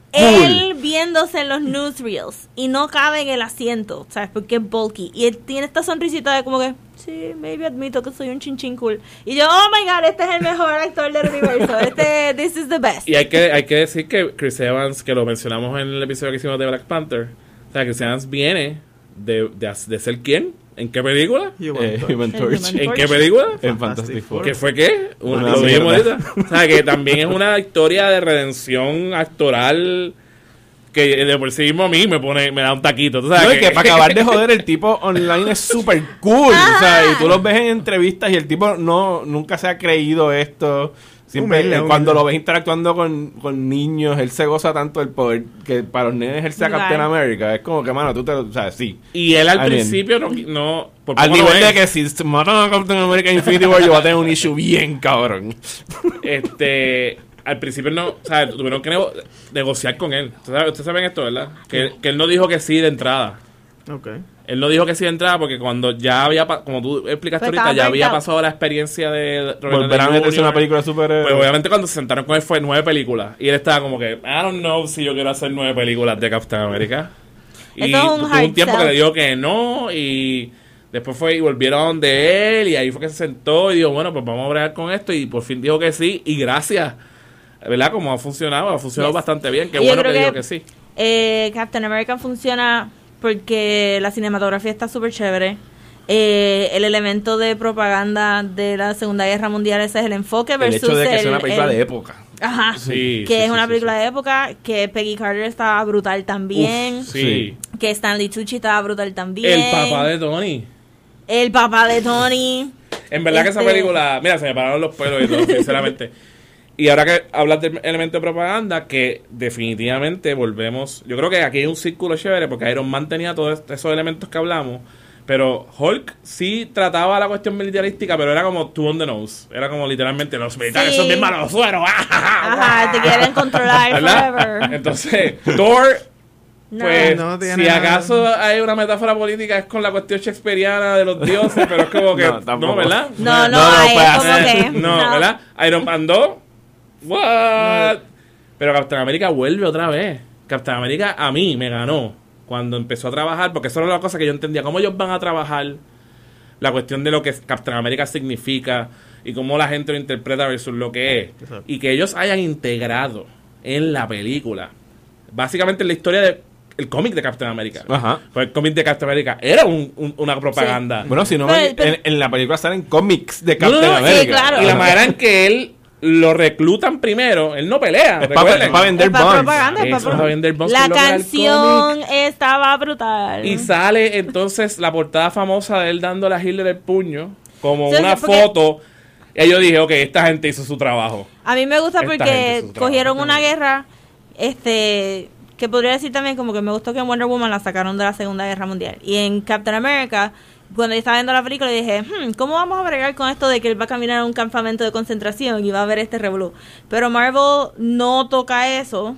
Él cool. viéndose en los newsreels y no cabe en el asiento, ¿sabes? Porque es bulky. Y él tiene esta sonrisita de como que, sí, maybe admito que soy un chinchín cool. Y yo, oh my god, este es el mejor actor del universo. Este, this is the best. Y hay que, hay que decir que Chris Evans, que lo mencionamos en el episodio que hicimos de Black Panther, o sea, Chris Evans viene de, de, de ser quién, ¿en qué película? Human Eh, Torch. Human El Torch. Human ¿En qué película? En Fantastic Four. ¿Qué fue qué? Un- Una lo dijimos mierda. ahorita. O sea, que también es una historia de redención actoral que de por sí mismo a mí me pone, me da un taquito. ¿Tú sabes? No, y que para acabar de joder, el tipo online es súper cool. O sea, y tú los ves en entrevistas y el tipo no nunca se ha creído esto. Siempre, Humilde, eh, humilde. cuando lo ves interactuando con, con niños, él se goza tanto el poder que para los nenes él sea Right. Captain America. Es como que, mano, tú te lo... O sea, sí. Y él al I mean, principio no... no por Al poco nivel no de es. que si se matan a Captain America en Infinity War, yo voy a tener un issue bien cabrón. Este... Al principio no, o sea, tuvieron que nego- negociar con él. Ustedes saben, ustedes saben esto, ¿verdad? Que, que él no dijo que sí de entrada. Ok. Él no dijo que sí de entrada porque cuando ya había, pa- como tú explicaste Pues ahorita, estaba ya había burnt out. pasado la experiencia de Robert Volver a Downey meterse en una junior película super... Pues obviamente cuando se sentaron con él fue nueve películas. Y él estaba como que, I don't know si yo quiero hacer nueve películas de Captain America. Y Eso es un tuvo hard un tiempo sell. que le dijo que no. Y después fue y volvieron de él. Y ahí fue que se sentó y dijo, bueno, pues vamos a bregar con esto. Y por fin dijo que sí. Y gracias. ¿Verdad? Como ha funcionado, ha funcionado Yes. bastante bien. Qué Y yo bueno que, creo dijo que- que sí. Eh, Captain America funciona porque la cinematografía está súper chévere. Eh, el elemento de propaganda de la Segunda Guerra Mundial, ese es el enfoque El versus hecho de que el- sea una película el- de época. Ajá. Sí, que sí, es sí, una sí, película sí. de época, que Peggy Carter estaba brutal también, Uf, sí. que Stanley Tucci estaba brutal también. El papá de Tony. El papá de Tony. En verdad que esa Este- película, mira, se me pararon los pelos y todo, sinceramente. Y ahora que hablas del elemento de propaganda, que definitivamente volvemos. Yo creo que aquí hay un círculo chévere porque Iron Man tenía todos esos elementos que hablamos. Pero Hulk sí trataba la cuestión militarística, pero era como two on the nose. Era como literalmente los militares Sí. son bien malos sueros. Ajá, te quieren controlar ¿Verdad? forever. Entonces, Thor, No. pues, No tiene si nada. acaso hay una metáfora política es con la cuestión shakespeariana de los dioses, pero es como que, No, no, tampoco. ¿verdad? No, no, No, no hay, puede es como hacer. que. No, ¿verdad? Iron Man dos, what? Pero Captain America vuelve otra vez. Captain America a mí me ganó cuando empezó a trabajar, porque eso era la cosa que yo entendía, cómo ellos van a trabajar la cuestión de lo que Captain America significa y cómo la gente lo interpreta versus lo que es. Exacto. Y que ellos hayan integrado en la película, básicamente la historia de el cómic de Captain America. Ajá. Pues el cómic de Captain America era un- un- una propaganda. Bueno, si no, Pero- me- pero- en, en la película salen cómics de No, Captain no, no, sí, America. claro. Y la manera en que él lo reclutan primero, él no pelea. Es para recuerden. vender Es para bonds. propaganda, es Eso, para para vender bonds La con lo que era el canción estaba brutal. Y sale entonces la portada famosa de él dándole a Hitler el puño, como Sí, una porque- foto. Y yo dije, ok, esta gente hizo su trabajo. A mí me gusta Esta gente porque es su trabajo. cogieron una guerra, este, que podría decir también como que me gustó que en Wonder Woman la sacaron de la Segunda Guerra Mundial. Y en Captain America, cuando yo estaba viendo la película, dije, hmm, ¿cómo vamos a bregar con esto de que él va a caminar a un campamento de concentración y va a ver este revolú? Pero Marvel no toca eso.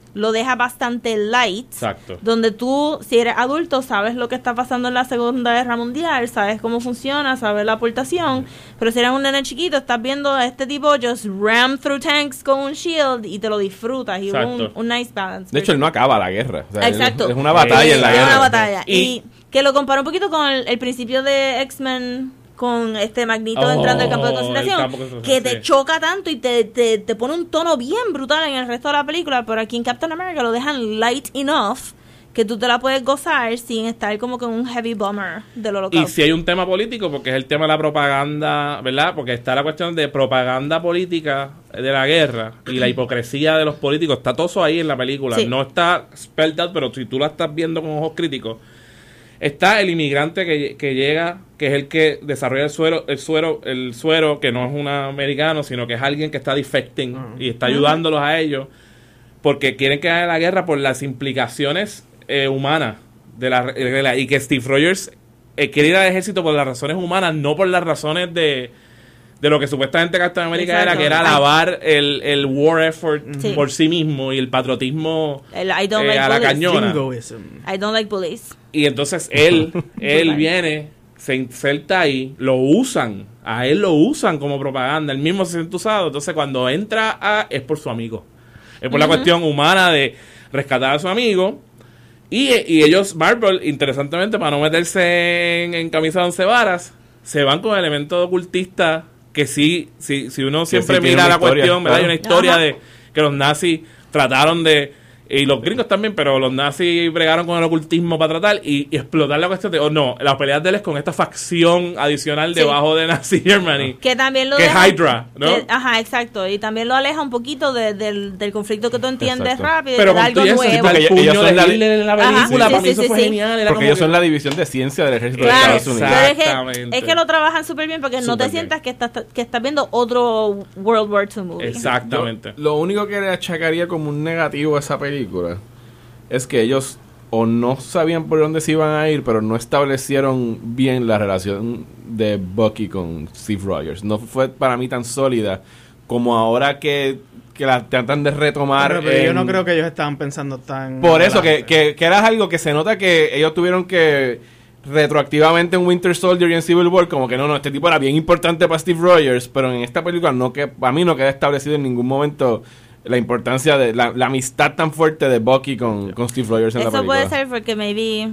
lo deja bastante light. Exacto. Donde tú, si eres adulto, sabes lo que está pasando en la Segunda Guerra Mundial, sabes cómo funciona, sabes la aportación, pero si eres un nene chiquito, estás viendo a este tipo just ram through tanks con un shield y te lo disfrutas y un, un nice balance. De hecho, él no acaba la guerra. O sea, Exacto. Es una batalla Sí, en la es guerra. una batalla. Y, Y- que lo comparo un poquito con el, el principio de X-Men con este Magneto Oh, entrando al campo de el concentración, campo de concentración, que te sí. choca tanto y te, te, te pone un tono bien brutal en el resto de la película, pero aquí en Captain America lo dejan light enough que tú te la puedes gozar sin estar como con un heavy bummer del Y holocausto. si hay un tema político, porque es el tema de la propaganda, ¿verdad? Porque está la cuestión de propaganda política de la guerra y la hipocresía de los políticos. Está todo eso ahí en la película. Sí. No está spelled out, pero si tú la estás viendo con ojos críticos, está el inmigrante que, que llega, que es el que desarrolla el suero, el suero, el suero, que no es un americano, sino que es alguien que está defecting y está ayudándolos a ellos, porque quieren que haya la guerra por las implicaciones eh, humanas de la, de la- y que Steve Rogers eh, quiere ir al ejército por las razones humanas, no por las razones de de lo que supuestamente Captain America Exacto. era, que era Ay. alabar el, el war effort Sí. por sí mismo y el patriotismo El I don't eh, like a la bullies. cañona. Jingoism. I don't like bullies. Y entonces él, él Total. viene, se inserta ahí, lo usan, a él lo usan como propaganda, él mismo se siente usado. Entonces cuando entra a, es por su amigo. Es por la cuestión humana de rescatar a su amigo. Y, y ellos, Marvel, interesantemente, para no meterse en, en camisa de once varas, se van con elementos ocultistas que sí, sí, si uno siempre sí tiene mira una la historia, cuestión, ¿verdad? Hay claro. una historia Ajá. de que los nazis trataron de, y los gringos también, pero los nazis bregaron con el ocultismo para tratar y, y explotar la cuestión de, oh no, la pelea de él es con esta facción adicional Sí. debajo de Nazi Germany. Que también lo Que deja- Hydra, ¿no? que- ajá, exacto. Y también lo aleja un poquito de- del, del conflicto que tú entiendes Exacto. rápido y Pero te da con algo todo eso, nuevo. tipo, el Porque puño ellos son de la- Hitler en la Ajá, película, sí, para mí sí, eso sí, fue sí. genial. Era Porque como ellos que- son la división de ciencia del ejército Claro, de Estados Unidos. pero es que, Exactamente. es que lo trabajan súper bien porque no te Súper sientas bien. que estás, que estás viendo otro World War two movie. Exactamente. Lo único que le achacaría como un negativo a esa película es que ellos o no sabían por dónde se iban a ir, pero no establecieron bien la relación de Bucky con Steve Rogers. No fue para mí tan sólida como ahora que, que la tratan de retomar. Pero, pero yo en- no creo que ellos estaban pensando tan... Por eso, que, adelante. que, que era algo que se nota que ellos tuvieron que retroactivamente en Winter Soldier y en Civil War, como que no, no, este tipo era bien importante para Steve Rogers, pero en esta película no, que para mí no queda establecido en ningún momento la importancia de la, la amistad tan fuerte de Bucky con, con Steve Rogers en la Eso película. puede ser porque maybe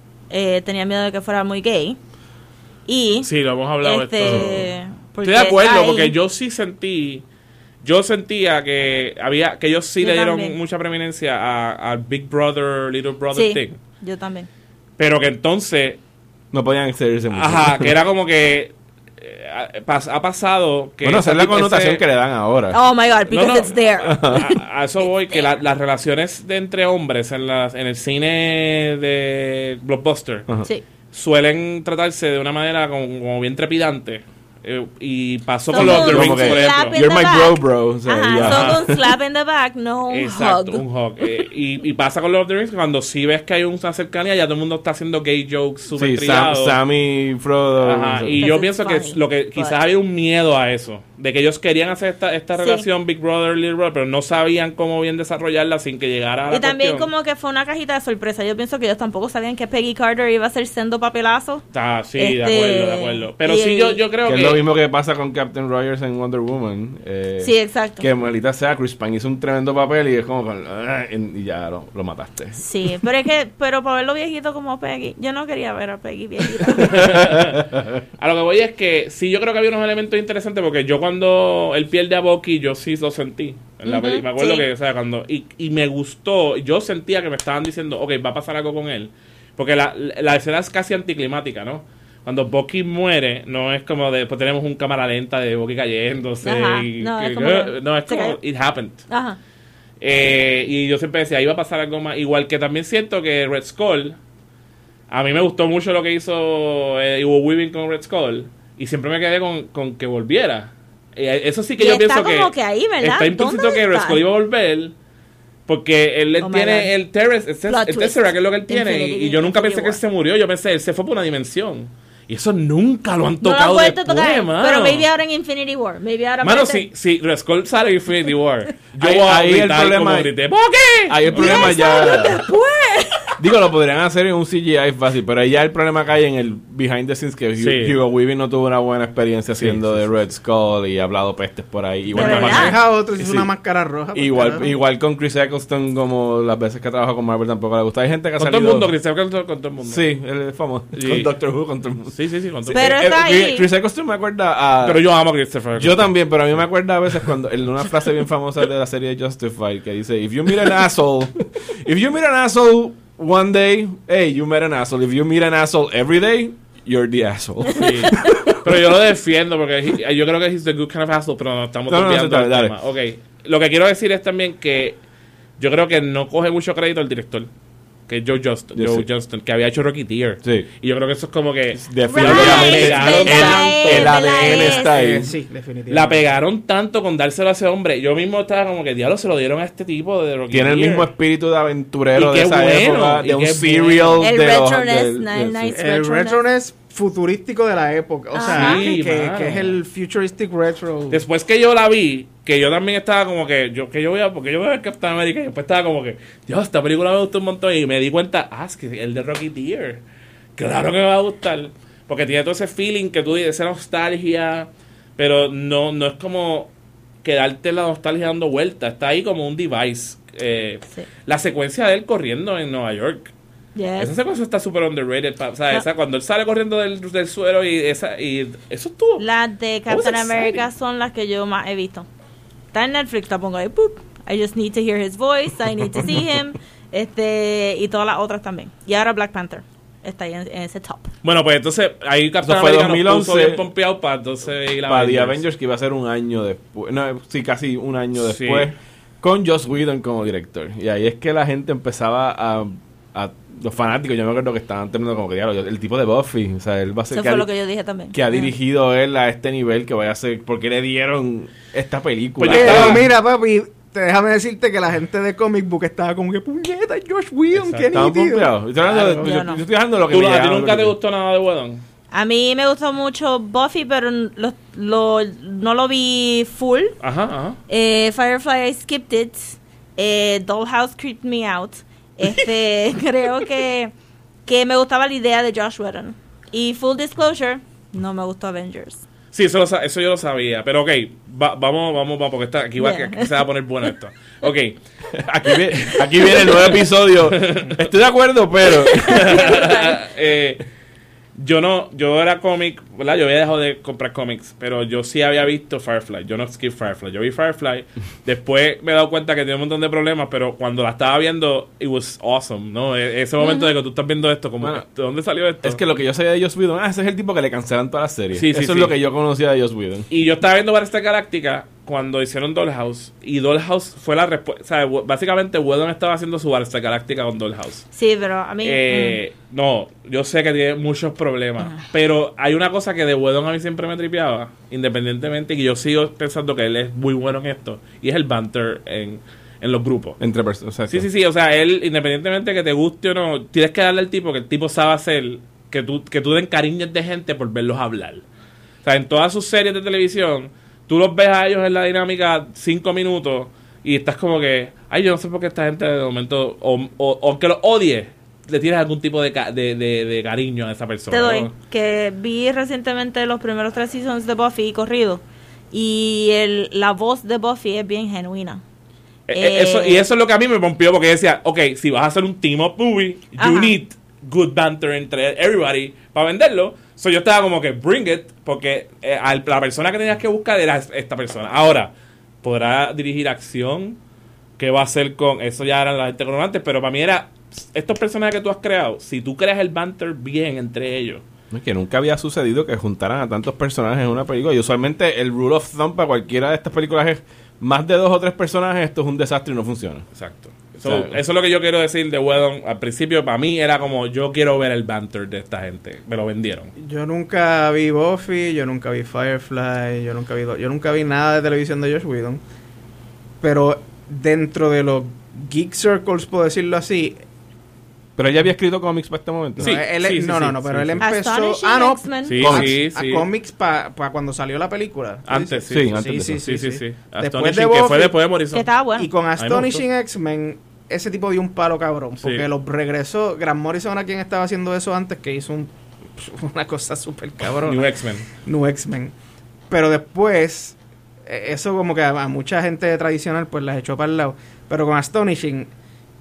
eh, tenía miedo de que fuera muy gay. Y Sí, lo hemos hablado este, de esto. porque Estoy de acuerdo, está ahí. porque yo sí sentí, yo sentía que había, que ellos sí Yo le dieron también. mucha preeminencia a, a Big Brother, Little Brother Sí, thing. yo también. Pero que entonces, No podían excederse mucho. ajá, que era como que eh, pas- ha pasado que bueno, esa es la ese- connotación que le dan ahora. Oh my god, because No, no. it's there. a, a eso voy, que la- las relaciones de entre hombres en, las, en el cine de blockbuster Ajá. Sí. suelen tratarse de una manera como, como bien trepidante. Eh, y pasó Son con los The un Rings, Como que, por slap ejemplo. in You're the my back. bro, bro. O sea, Ajá, ya. solo un slap in the back, no un Exacto, hug. un hug. Eh, y, y pasa con Lord of the Rings que cuando sí ves que hay una cercanía, ya todo el mundo está haciendo gay jokes super Sí, Sam, trillados. Sammy, Frodo. Ajá, o sea. y Because yo it's pienso que funny, lo que quizás but- había un miedo a eso, de que ellos querían hacer esta, esta Sí. relación Big Brother, Little Brother, pero no sabían cómo bien desarrollarla sin que llegara a la Y también cuestión. como que fue una cajita de sorpresa. Yo pienso que ellos tampoco sabían que Peggy Carter iba a ser sendo papelazo. Ah, sí, de Este, acuerdo, de acuerdo. Pero y sí, el- yo, yo creo Que que... es lo mismo que pasa con Captain Rogers en Wonder Woman. eh, Sí, exacto. Que Melita sea Chris Pine hizo un tremendo papel y es como con, "Ah", y ya lo, lo mataste. Sí, pero es que, pero para verlo viejito como Peggy, yo no quería ver a Peggy viejita. A lo que voy es que sí, yo creo que había unos elementos interesantes porque yo cuando él pierde a Bucky, yo sí lo sentí. En la Ujú, peli- me acuerdo sí. que, o sea, cuando... Y, y me gustó, yo sentía que me estaban diciendo, ok, va a pasar algo con él. Porque la, la escena es casi anticlimática, ¿no? Cuando Bucky muere, no es como de, después tenemos un cámara lenta de Bucky cayéndose. Ajá, y no, que- es como que no, es se como, cayó. it happened. Ajá. Eh, y yo siempre decía, iba a pasar algo más. Igual que también siento que Red Skull, a mí me gustó mucho lo que hizo eh, Hugo Weaving con Red Skull. Y siempre me quedé con, con que volviera. Eh, eso sí que Y yo está pienso como que, que ahí, ¿verdad? está implícito ¿Dónde que Red está? Skull iba a volver. Porque él Oh my tiene God. el, terrace, el, Plot el twist. Tesseract, que es lo que él tiene. Infinity- Y, y yo nunca Infinity pensé que War. se murió. Yo pensé, él se fue por una dimensión. Y eso nunca lo han No lo han tocado vuelto a después, tocar, mano. pero maybe ahora en Infinity War. Maybe ahora Mano, aparece- si, si Red Skull sale en Infinity War, yo Ahí- voy a ahí el gritar problema como es- grité, ¿por qué? Ahí el problema Yes, ya... después. Digo, lo podrían hacer en un C G I fácil, pero ahí ya el problema cae en el behind the scenes, que Hu- Sí. Hugo Weaving no tuvo una buena experiencia Sí, haciendo sí, de sí. Red Skull y ha hablado pestes por ahí. Igual, ¿De que verdad? pasó- Deja otro si es Sí. una máscara roja. por igual, carajo. igual con Chris Eccleston, como las veces que trabaja con Marvel tampoco le gusta. Hay gente que ha Con todo salido... el mundo, Chris Eccleston, con todo el mundo. Sí, él es famoso. Sí. Con Doctor Who, con todo el mundo. Sí, sí, sí, con todo el Pero mundo. está Eh, eh, ahí. Chris Eccleston me acuerda a... Pero yo amo a Christopher. Yo también, pero a mí me acuerda a veces cuando en una frase bien famosa de la serie Justified que dice, if you meet an asshole, if you meet an asshole one day, hey, you met an asshole. If you meet an asshole every day, you're the asshole. Sí. Pero yo lo defiendo porque he- yo creo que he's the good kind of asshole, pero no estamos No, no, no, desviando dale, del dale. tema. Ok, lo que quiero decir es también que yo creo que no coge mucho crédito el director, que es Joe Johnston, Yo Joe sí. Johnston, que había hecho Rocketeer. Sí. Y yo creo que eso es como que Definitivamente. Right, el, ¿verdad? el A D N ¿verdad? está ahí. Eh, sí, definitivamente. la pegaron tanto con dárselo a ese hombre. Yo mismo estaba como que diablo se lo dieron a este tipo de Rocketeer. Tiene el mismo espíritu de aventurero Y de qué esa bueno, época, y de un qué serial. El de los- retroness, del- nice, del- nice. sí. El Retroness. retroness futurístico de la época. O sea, Ajá. Sí, que, mano. que es el futuristic retro. Después que yo la vi, que yo también estaba como que, yo que yo voy a, porque yo voy a ver Captain America, y después estaba como que, Dios, esta película me gustó un montón, y me di cuenta, ah, es que el de Rocketeer, claro que me va a gustar, porque tiene todo ese feeling que tú dices, esa nostalgia, pero no, no es como quedarte la nostalgia dando vueltas, está ahí como un device. Eh, Sí. La secuencia de él corriendo en Nueva York. Esa Yes. secuencia está súper underrated. pa- O sea, No. esa, cuando él sale corriendo del, del suelo y esa y eso estuvo. Las de That was Captain exciting. America son las que yo más he visto. Está en Netflix, la pongo ahí, ¡pup! I just need to hear his voice, I need to see him, este, y todas las otras también. Y ahora Black Panther está ahí en, en ese top. Bueno, pues entonces ahí Captain Eso fue America dos mil once, nos puso bien pompeado para entonces ir a Para The Avengers. Avengers, que iba a ser un año después. No, sí, casi un año Sí. después. Con Joss Whedon como director. Y ahí es que la gente empezaba a. a los fanáticos, yo me acuerdo que estaban terminando como que diablo, el tipo de Buffy. O sea, él va a ser. Eso que fue ha- lo que yo dije también. que ha Ajá. dirigido él a este nivel que vaya a ser, porque le dieron esta película. Pues ya Pero estaba- mira, papi, te déjame decirte que la gente de Comic Book estaba como que puñeta, Josh Whedon, qué Estamos nítido. pompeados. Yo estoy hablando de- Claro. yo- Yo no. yo estoy hablando de lo que ¿Tú, me ¿A ti llegaba, nunca lo te que- gustó nada de Whedon? A mí me gustó mucho Buffy, pero lo, lo- no lo vi full. Ajá, ajá. Eh, Firefly, I skipped it. Eh, Dollhouse creeped me out. Este, creo que, que me gustaba la idea de Josh Whedon. Y full disclosure, no me gustó Avengers. Sí, eso, lo sa- eso yo lo sabía. Pero ok, va- vamos, vamos, vamos, porque está, aquí, va, Yeah. aquí se va a poner bueno esto. Ok. Aquí, viene, aquí viene el nuevo episodio. Estoy de acuerdo, pero. eh, yo no, yo era cómic, ¿verdad? Yo había dejado de comprar cómics, pero yo sí había visto Firefly. Yo no skip Firefly. Yo vi Firefly. Después me he dado cuenta que tiene un montón de problemas, pero cuando la estaba viendo, it was awesome, ¿no? E- Ese momento de que tú estás viendo esto, como, Bueno, ¿de dónde salió esto? Es que lo que yo sabía de Joss Whedon, ah, ese es el tipo que le cancelan toda la serie. Sí, sí, Eso sí. es lo que yo conocía de Joss Whedon. Y yo estaba viendo Battlestar Galáctica cuando hicieron Dollhouse. Y Dollhouse fue la respuesta. O sea, w- básicamente Whedon estaba haciendo su Battlestar Galáctica con Dollhouse. Sí, pero a mí... Eh, no, yo sé que tiene muchos problemas. Pero hay una cosa que de Whedon a mí siempre me tripeaba. Independientemente, que yo sigo pensando que él es muy bueno en esto. Y es el banter en, en los grupos. Entre personas. Sí, sí, sí. O sea, él, independientemente que te guste o no, tienes que darle al tipo que el tipo sabe hacer. Que tú, que tú den cariños de gente por verlos hablar. O sea, en todas sus series de televisión, tú los ves a ellos en la dinámica cinco minutos y estás como que, ay, yo no sé por qué esta gente de momento, o, o, o que lo odie, le tienes algún tipo de, ca- de, de, de cariño a esa persona. Te doy, ¿no? que vi recientemente los primeros tres seasons de Buffy corrido. Y el, la voz de Buffy es bien genuina. Eh, eh, eso, y eso es lo que a mí me pompió porque decía, ok, si vas a hacer un team up movie, you Ajá. need good banter entre everybody para venderlo. So yo estaba como que bring it, porque eh, a la persona que tenías que buscar era esta persona. Ahora, podrá dirigir acción, ¿qué va a hacer con eso? Ya eran la gente con antes, pero para mí era estos personajes que tú has creado, si tú creas el banter bien entre ellos. Es que nunca había sucedido que juntaran a tantos personajes en una película. Y usualmente el rule of thumb para cualquiera de estas películas es más de dos o tres personajes, esto es un desastre y no funciona. Exacto. So, Claro. Eso es lo que yo quiero decir de Whedon. Al principio, para mí, era como, yo quiero ver el banter de esta gente. Me lo vendieron. Yo nunca vi Buffy, yo nunca vi Firefly, yo nunca vi yo nunca vi nada de televisión de Josh Whedon. Pero dentro de los geek circles, puedo decirlo así, Pero ella había escrito cómics para este momento. Sí, no, él- sí, sí, no, no, sí, no, pero sí, él sí. empezó... Astonishing Ah, no, X-Men. Sí, cómics, sí, a sí. cómics para pa cuando salió la película. Antes, sí, Sí, sí, antes de sí, eso. sí, sí, sí. Después Astonishing, de que Buffy, fue después de Morrison. Que estaba bueno. Y con me gustó. Astonishing X-Men, ese tipo dio un palo cabrón. Sí. Porque los regresó. Grant Morrison era quien estaba haciendo eso antes, que hizo un, una cosa súper cabrón. New X-Men. New X-Men. Pero después, eh, eso como que a, a mucha gente tradicional pues las echó para el lado. Pero con Astonishing,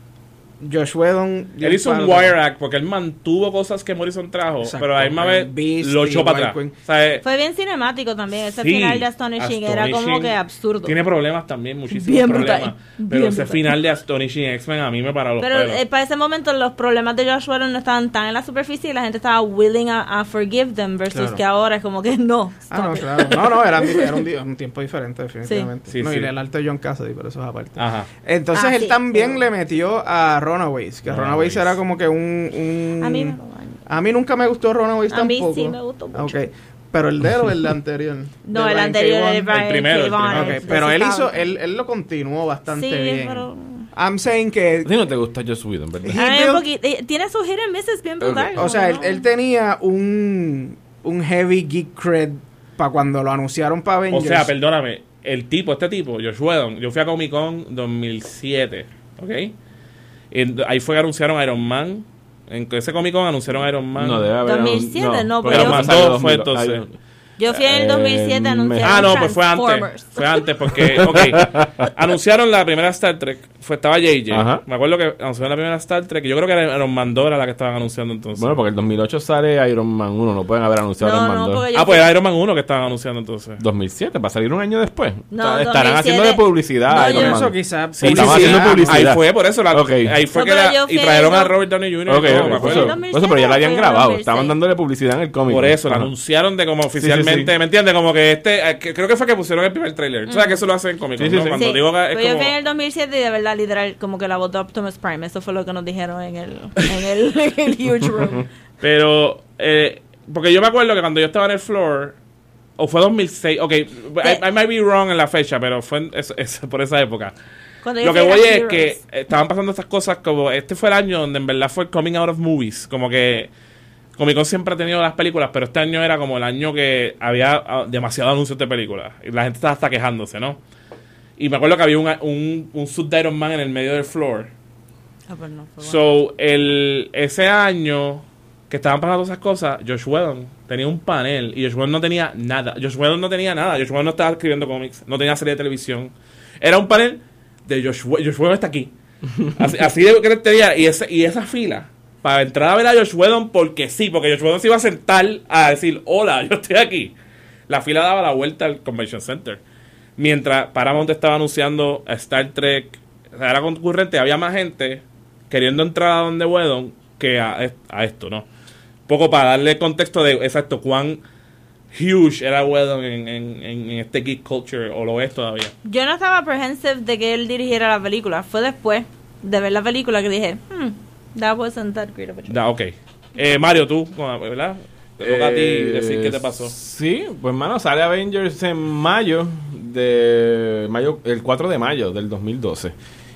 Josh Whedon... dio Él hizo un palo Wire cabrón. Act porque él mantuvo cosas que Morrison trajo, Exacto. pero a la misma vez Beast lo y echó para Wild atrás. Queen. O sea, eh, Fue bien cinemático también. Ese sí, final de Astonishing, era como Astonishing que absurdo. Tiene problemas también, muchísimos Bien problemas. brutal. Pero Bien ese brutal. final de Astonishing X-Men a mí me paró los Pero pelos. eh, para ese momento los problemas de Josh Whedon no estaban tan en la superficie y la gente estaba willing a, a forgive them versus Claro. que ahora es como que no. Ah, no, stop it. claro. No, no, era, era un, di- un tiempo diferente, definitivamente. Sí. no, Sí, y sí. el arte de John Cassidy, pero eso es aparte. Ajá. Entonces Ah, él sí. también Sí. le metió a Runaways, que Runaways. Runaways era como que un... un- A mí me lo daño. a mí nunca me gustó Runaways A mí tampoco. sí me gustó mucho. Ok, pero el de él o el anterior. No, De el Brian anterior K. de Vaughan. Brian El primero, K. el Vaughan, primero. Ok, ese pero él estaba- hizo, él, él lo continuó bastante Sí, bien. pero... I'm saying que... A ti no te gusta Joss Whedon, ¿verdad? He A mí built- un poquito- eh, tiene sus hit and misses bien brutal. O sea, él, como no. él tenía un, un heavy geek cred para cuando lo anunciaron para O Avengers. sea, perdóname, el tipo, este tipo, Josh Whedon, yo fui a Comic Con dos mil siete, ¿ok? Y ahí fue que anunciaron Iron Man. En ese Comic Con anunciaron Iron Man. No, debe haber... dos mil siete, no, porque pero Iron Man yo- salió dos fue dos mil, entonces. ay, Yo fui en el dos mil siete Eh, anunciaron Ah, no, pues fue antes. Transformers. Fue antes porque, ok, anunciaron la primera Star Trek. Fue, estaba J J. Ajá. Me acuerdo que anunciaron la primera Star Trek. Y yo creo que era Iron Man dos era la que estaban anunciando entonces. Bueno, porque el dos mil ocho sale Iron Man uno, no pueden haber anunciado No, Iron Man no, dos. porque yo ah, fui- pues era Iron Man uno que estaban anunciando entonces. dos mil siete, va a salir un año después. No, O sea, estarán dos mil siete. haciendo de publicidad. No, Iron yo- Man. Eso quizás... Sí, sí, Estamos sí, haciendo ahí publicidad. fue por eso. La, Ok. Ahí fue No, que pero la- yo y fui trajeron en a el- Robert Downey junior Ok, y todo, ok, me por acuerdo. eso, dos mil por eso, pero ya la habían siete, grabado. dos mil seis. Estaban dándole publicidad en el cómic. Por eso, la Ajá. anunciaron de como sí, sí. oficialmente, ¿me entiendes? Como que este, eh, que- creo que fue que pusieron el primer trailer. O sea, que eso lo hacen en Comic Con, Sí, sí, ¿no? sí. Cuando Sí, digo que es pero yo como... fui en el dos mil siete y de verdad, literal, como que la voz de Optimus Prime. Eso fue lo que nos dijeron en el, en el, en el huge room. Pero, eh, porque yo me acuerdo que cuando yo estaba en el floor, o fue dos mil seis, ok, I, I might be wrong en la fecha, pero fue en- es- es por esa época. Cuando yo Lo que fui a voy es Heroes. que estaban pasando estas cosas como, este fue el año donde en verdad fue el coming out of movies, como que Comic Con siempre ha tenido las películas, pero este año era como el año que había ah, demasiados anuncios de películas, y la gente estaba hasta quejándose, ¿no? Y me acuerdo que había un, un, un suit de Iron Man en el medio del floor. Ah, pues no, fue bueno. So, el, ese año que estaban pasando esas cosas, Josh Whedon tenía un panel y Josh Whedon no tenía nada. Josh Whedon no tenía nada. Josh Whedon no estaba escribiendo cómics, no tenía serie de televisión. Era un panel de Josh Whedon. Josh Whedon está aquí. Así, así de que tenía. Y, ese, y esa fila, para entrar a ver a Josh Whedon, porque sí, porque Josh Whedon se iba a sentar a decir, hola, yo estoy aquí. La fila daba la vuelta al Convention Center. Mientras Paramount estaba anunciando a Star Trek, o sea, era concurrente, había más gente queriendo entrar a donde Whedon que a, a esto, ¿no? Poco para darle contexto de, exacto, cuán huge era Whedon en, en, en este geek culture, o lo es todavía. Yo no estaba apprehensive de que él dirigiera la película. Fue después de ver la película que dije, hmm, that wasn't that great of a job. Da, ok. Eh, Mario, tú, ¿verdad? Te toca a ti Eh, decir qué te pasó. Sí, pues mano, sale Avengers en mayo de mayo el cuatro de mayo del dos mil doce.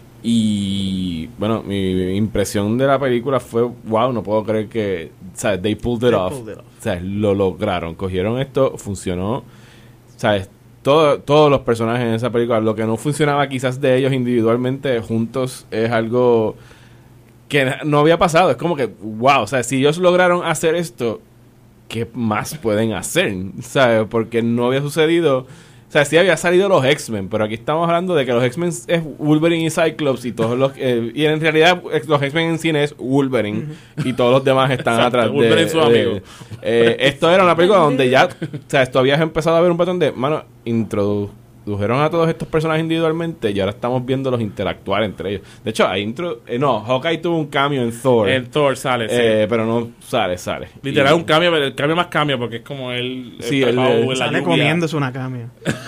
Y bueno, mi impresión de la película fue, wow, no puedo creer que, ¿sabes? They pulled it They off. pulled it off. ¿Sabes? Lo lograron, cogieron esto, funcionó. ¿Sabes? Todo, todos los personajes en esa película, lo que no funcionaba quizás de ellos individualmente, juntos, es algo que no había pasado. Es como que, wow, o sea, si ellos lograron hacer esto, ¿qué más pueden hacer? ¿Sabes? Porque no había sucedido. O sea, sí había salido los X-Men, pero aquí estamos hablando de que los X-Men es Wolverine y Cyclops y todos los... Eh, y en realidad los X-Men en cine es Wolverine y todos los demás están Exacto, atrás de... Wolverine es su de- amigo. eh, esto era una película donde ya... O sea, tú habías empezado a ver un patrón de... Mano, introdujeron a todos estos personajes individualmente y ahora estamos viéndolos interactuar entre ellos. De hecho, hay intro... Eh, no, Hawkeye tuvo un cambio en Thor. En Thor sale, sí. eh, pero no sale, sale. Literal, Y- un cambio, pero el cambio más cambio porque es como él... Sí, el él, trabajó eh, en la Sale lluvia. comiéndose una camia.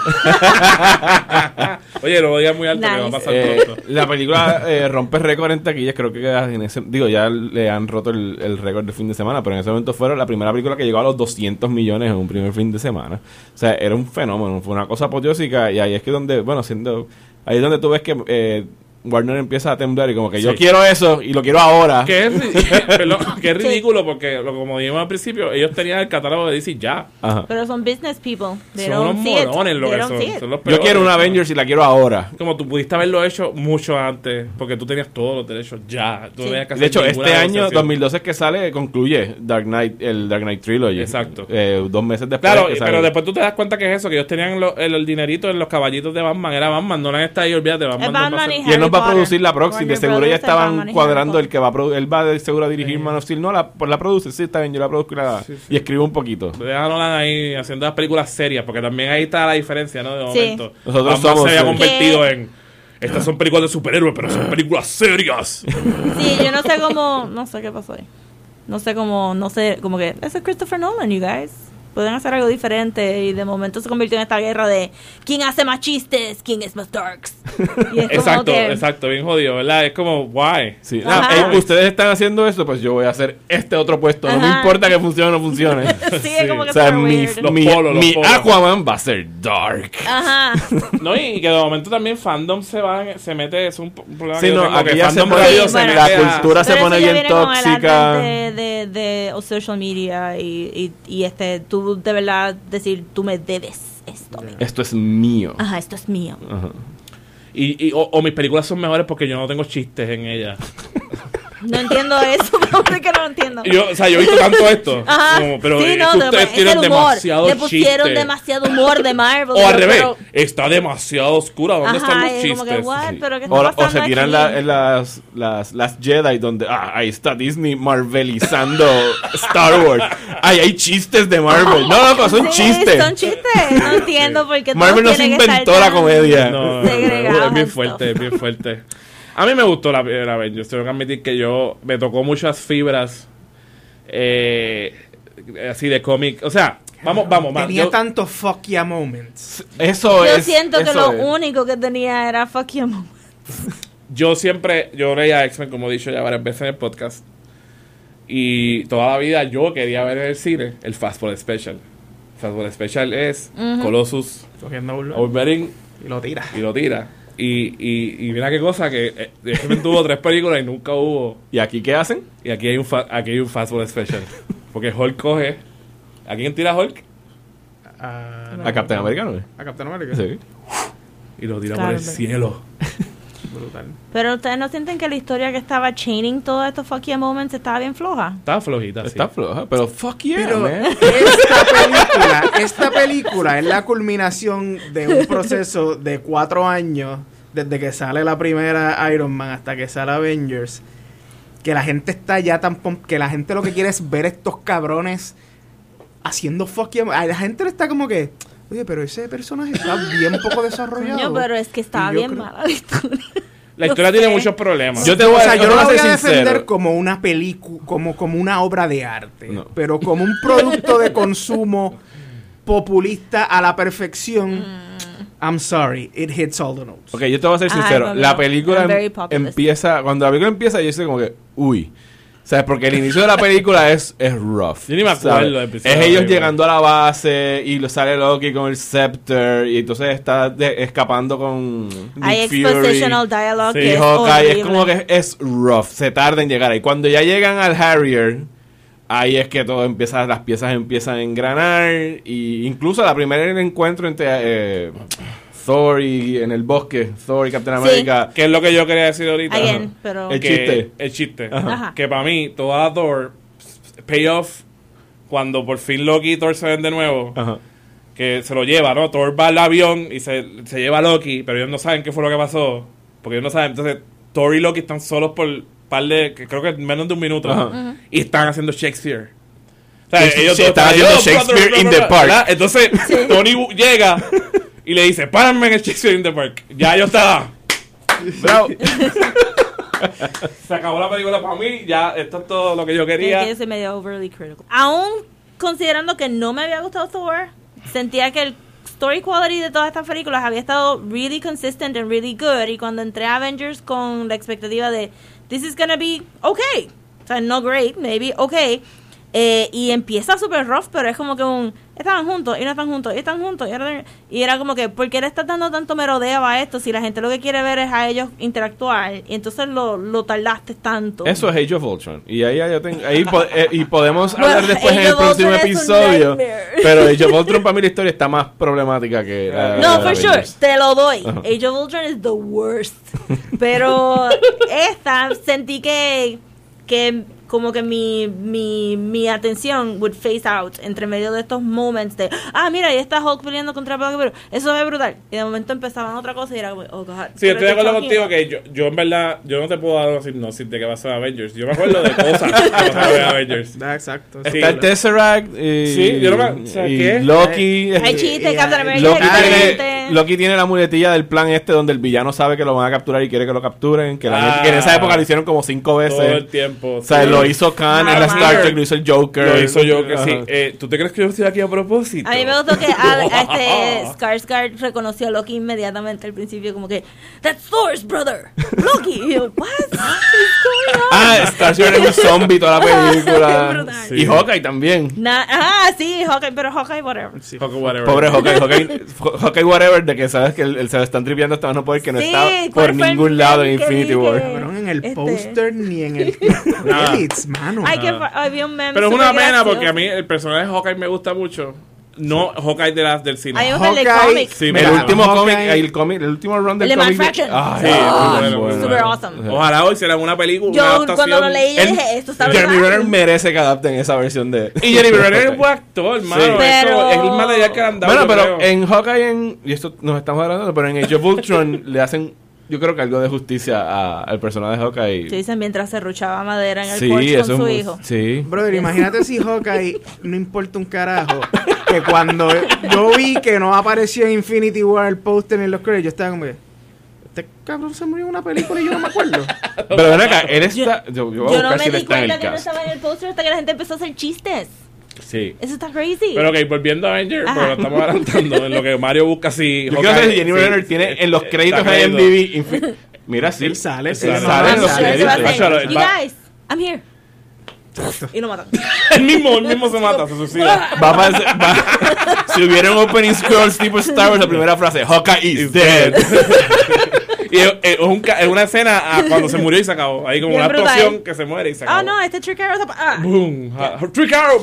Oye, lo voy a muy alto que va a Nice. pasar Eh, pronto. la película eh, rompe récord en taquillas. Creo que en ese, digo, ya le han roto el, el récord de fin de semana, pero en ese momento fue la primera película que llegó a los doscientos millones en un primer fin de semana. O sea, era un fenómeno, fue una cosa apoteósica. Y ahí es que donde, bueno, siendo ahí es donde tú ves que eh, Warner empieza a temblar y como que yo Sí. quiero eso y lo quiero ahora. Que es, ri- perdón, que es ridículo porque, lo, como dijimos al principio, ellos tenían el catálogo de D C ya. Ajá. Pero son business people. They Son don't unos see it. morones lo They que don't son. see it. Son los Yo peores. quiero un Avengers y la quiero ahora. Como tú pudiste haberlo hecho mucho antes, porque tú tenías todos los derechos ya. Tú no Sí. tenías que De hacer hecho, ninguna este año, negociación. dos mil doce que sale, concluye Dark Knight, el Dark Knight Trilogy. Exacto. Eh, dos meses después Claro, que sale. pero después tú te das cuenta que es eso, que ellos tenían lo- el, el dinerito en los caballitos de Batman. Era Batman, no la está ahí, olvídate. Batman, Es no va a Batman ser- y Y él nos va a Harry producir la Potter. próxima. De Warner seguro ya Brothers, estaban Batman y cuadrando Harry el que va a produ- él va de seguro a dirigir Man of Steel. No, la, pues la produce. Sí, está bien, yo la produzco y, la, y escribo un poquito. Deja a Nolan ahí haciendo las películas serias, porque también ahí está la diferencia, ¿no? De Sí. momento. Nosotros Batman somos se había serios. convertido ¿Qué? en... Estas son películas de superhéroes, pero son películas serias. Sí, yo no sé cómo, no sé qué pasó ahí. No sé cómo, no sé, como que, ese es Christopher Nolan, you guys. Pueden hacer algo diferente y de momento se convirtió en esta guerra de quién hace más chistes, quién es más darks. Y es como Exacto, que, exacto, bien jodido, ¿verdad? Es como, why? Sí. Ajá. Ah, eh, ustedes están haciendo eso, pues yo voy a hacer este otro puesto. No me Ajá. importa que funcione o no funcione. Sí, es como que O sea, super mi, weird. Los mi, polos, los mi polos. Aquaman va a ser dark. Ajá. No, y que de momento también fandom se va, se mete, es un, p- un problema Sí, que yo no, tengo, aquí que ya se fandom pone- rápido Sí, se bueno. mete La a- cultura se Pero pone eso ya bien viene con el tóxica. advent de, de, de o social media y, y, y este, tú de verdad decir, tú me debes esto. amigo. Esto es mío. Ajá, esto es mío. Ajá. Y, y o, o mis películas son mejores porque yo no tengo chistes en ellas. No entiendo eso, ¿por qué no lo entiendo? Yo, o sea, yo he visto tanto esto. Ajá. como, pero sí, es no, que pero ustedes es tienen el humor. demasiado Le pusieron chiste. demasiado humor de Marvel. O al pero- revés, pero- está demasiado oscura. ¿Dónde Ajá, están los es chistes? como que, what? Sí. ¿Pero qué está O, o pasando se tiran aquí? la- en las, las, las Jedi donde ah, ahí está Disney marvelizando Star Wars. Ay, hay chistes de Marvel. No, no, pero son Sí, chistes. son chistes. No entiendo por qué Marvel todos no se tienen que estar inventó la tan- comedia. No, no, no, segregados es bien and fuerte, stuff. es bien fuerte. A mí me gustó la, la Avengers. Tengo que admitir que yo me tocó muchas fibras eh, así de cómic. O sea, vamos, vamos, vamos. Tenía Yo- tantos fuck yeah moments. Eso Yo es. siento que eso lo es. único que tenía era fuck you moment. Yo siempre, yo leía X-Men, como he dicho ya varias veces en el podcast. Y toda la vida yo quería ver en el cine el Fastball Special. Fastball Special es Colossus, Cogiendo un Wolverine y lo tira. y lo tira. Y, y, y mira qué cosa, que eh, X-Men tuvo tres películas y nunca hubo. ¿Y aquí qué hacen? Y aquí hay un, fa- aquí hay un Fastball Special. Porque Hulk coge. ¿A quién tira Hulk? A, A Captain America, ¿no? a Captain America. Sí. Y lo tira Claro, por el hombre. cielo. Brutal. Pero ustedes no sienten que la historia que estaba chaining todos estos fuck you moments estaba bien floja. Estaba flojita, sí. Está floja, pero fuck yeah, Pero man. esta película, esta película es la culminación de un proceso de cuatro años desde que sale la primera Iron Man hasta que sale Avengers, que la gente está ya tan pom- que la gente lo que quiere es ver estos cabrones haciendo fuck yeah. A la gente le está como que, oye, pero ese personaje está bien poco desarrollado. Coño, pero es que estaba Y yo bien creo- mala la historia. La Yo historia sé. tiene muchos problemas. Yo te O voy a, sea, yo te no voy la voy a ser defender sincero. como una película, como, como una obra de arte, No. pero como un producto de consumo populista a la perfección. I'm sorry, it hits all the notes. Ok, yo te voy a ser Ay, sincero. no, no, la no. película I'm very em- populist. empieza. Cuando la película empieza, yo sé como que. Uy. ¿Sabes? Porque el inicio de la película es, es rough. Yo ni me acuerdo ¿sabes? del episodio Es de la ellos película. llegando a la base y lo sale Loki con el Scepter. Y entonces está de- escapando con. Nick Hay Fury. expositional dialogue Sí, que es Hawkeye, horrible. es como que es rough, se tarda en llegar ahí. Cuando ya llegan al Harrier, ahí es que todo empieza, las piezas empiezan a engranar. Y incluso la primera encuentro entre eh, Thor y en el bosque, Thor y Captain Sí. America. Que es lo que yo quería decir ahorita. Again, pero... El Que- chiste. El chiste. Ajá. Que para mí, toda la Thor, payoff, cuando por fin Loki y Thor se ven de nuevo, Ajá. que se lo lleva, ¿no? Thor va al avión y se, se lleva a Loki, pero ellos no saben qué fue lo que pasó. Porque ellos no saben. Entonces, Thor y Loki están solos por par de, que creo que menos de un minuto. Ajá. Y están haciendo Shakespeare. O sea, Sí, ellos sí, todos están están, haciendo "Oh, Shakespeare bla, bla, in bla, the bla", park. ¿verdad? Entonces, Tony bu- llega y le dice, párame en el Shakespeare in the Park. Ya yo estaba. Bravo. Se acabó la película para mí. Ya, esto es todo lo que yo que quería. yo soy medio overly critical. Aún considerando que no me había gustado Thor, sentía que el story quality de todas estas películas había estado really consistent and really good. Y cuando entré a Avengers con la expectativa de this is gonna be okay, o sea, no great, maybe okay, Eh, y empieza súper rough, pero es como que un... Estaban juntos, y no están juntos, y están juntos. Y, ahora- y era como que, ¿por qué le estás dando tanto merodeo a esto? Si la gente lo que quiere ver es a ellos interactuar. Y entonces lo, lo tardaste tanto. Eso es Age of Ultron. Y ahí, ahí, tengo- ahí po- eh, y podemos Bueno, hablar después en Age el of próximo Ultron es un episodio. nightmare. Pero Age of Ultron para mí la historia está más problemática que la- No, la for de sure, Avengers. te lo doy. Ajá. Age of Ultron is the worst. Pero esta sentí que, que como que mi, mi, mi atención would phase out entre medio de estos moments de, ah, mira, ahí está Hulk peleando contra Black Widow. Eso es brutal. Y de momento empezaban otra cosa y era como, oh, God. Sí, estoy de acuerdo Pero contigo que yo, yo en verdad, yo no te puedo dar una hipnosis de que va a ser Avengers. Yo me acuerdo de cosas que pasaron en Avengers. Ah, exacto. Sí. Está el Tesseract y, Sí, yo no me- o sea, y ¿qué? Loki. Hay este, chistes, y- Captain y- America Loki, es tiene, excelente. Loki tiene la muletilla del plan este donde el villano sabe que lo van a capturar y quiere que lo capturen. Que, la Ah. gente- que en esa época lo hicieron como cinco veces. Todo el tiempo. O sea, sí. lo hizo Khan en la Ajá. Star Trek, lo hizo el Joker. Lo hizo yo que sí. Ajá. Eh, ¿Tú te crees que yo estoy aquí a propósito? A mí me gustó que a, a este Skarsgård reconoció a Loki inmediatamente al principio, como que, that's Thor's brother, Loki. Y yo, what? What's going on? Ah, Skarsgård es un zombie toda la Qué película. brutal. Y Hawkeye también. Na- ah, sí, Hawkeye, pero Hawkeye, whatever. Fuck whatever. Pobre Hawkeye, Hawkeye, Hawkeye whatever, de que sabes que él, él se lo están tripeando hasta no poder, que no Sí, está ¿cuál por fue el ningún lado en meme que Infinity dije? War. Cabrón, en el Este. póster ni en el Nada. credits, mano. Ay, que fa- había un meme Pero es una súper pena gracioso. porque a mí el personaje de Hawkeye me gusta mucho. No Hawkeye de las del cine. A mí me gusta el de Hawkeye- cómic. Sí, El mira, último Hawkeye- cómic, el cómic, el último run del El de cómic. Manfraction. Ay, Sí, muy muy bueno, bueno, muy super bueno. awesome. Ojalá hoy será una película. Yo, una adaptación. cuando lo leí, Él- dije, esto está Jeremy brutal. Renner merece que adapten esa versión de. Y Jeremy Renner es un buen actor, hermano. Sí. Pero- Eso es el material que le han dado. Bueno, yo pero creo. en Hawkeye, en, y esto nos estamos hablando, pero en Age of Ultron le hacen, yo creo que algo de justicia a- al personaje de Hawkeye. Sí, dicen mientras se ruchaba madera en el Sí, porche con eso su es- hijo. Sí. Brother, imagínate si Hawkeye no importa un carajo. Que cuando yo vi que no apareció en Infinity War el póster en los créditos, yo estaba como que, este cabrón se murió en una película y yo no me acuerdo. Pero ven acá, él está. Yo, yo voy a Yo no buscar me si él di está en cuenta el que no cast. estaba en el póster hasta que la gente empezó a hacer chistes. Sí. Eso está crazy. Pero ok, volviendo a Avengers, Ajá. porque lo estamos adelantando en lo que Mario busca si. Yo quiero saber si Jenny Renner tiene en los créditos de I M D B. infi- Mira, sí. Él sale, Él sí, sale, no, sale en no, los sale, Eso va a créditos. ser, Él you va- guys, I'm here. Y lo matan. El mismo, el mismo se mata, se suicida. Va a pasar- va- si hubiera un opening scrolls tipo Star Wars, la primera frase, Hawkeye is dead. Y es, es un ca- es una escena a cuando se murió y se acabó. Ahí como Bien una brutal. explosión que se muere y se acabó. Ah, no, este Trick Arrow está... Ah. Boom. Ja- Trick Arrow.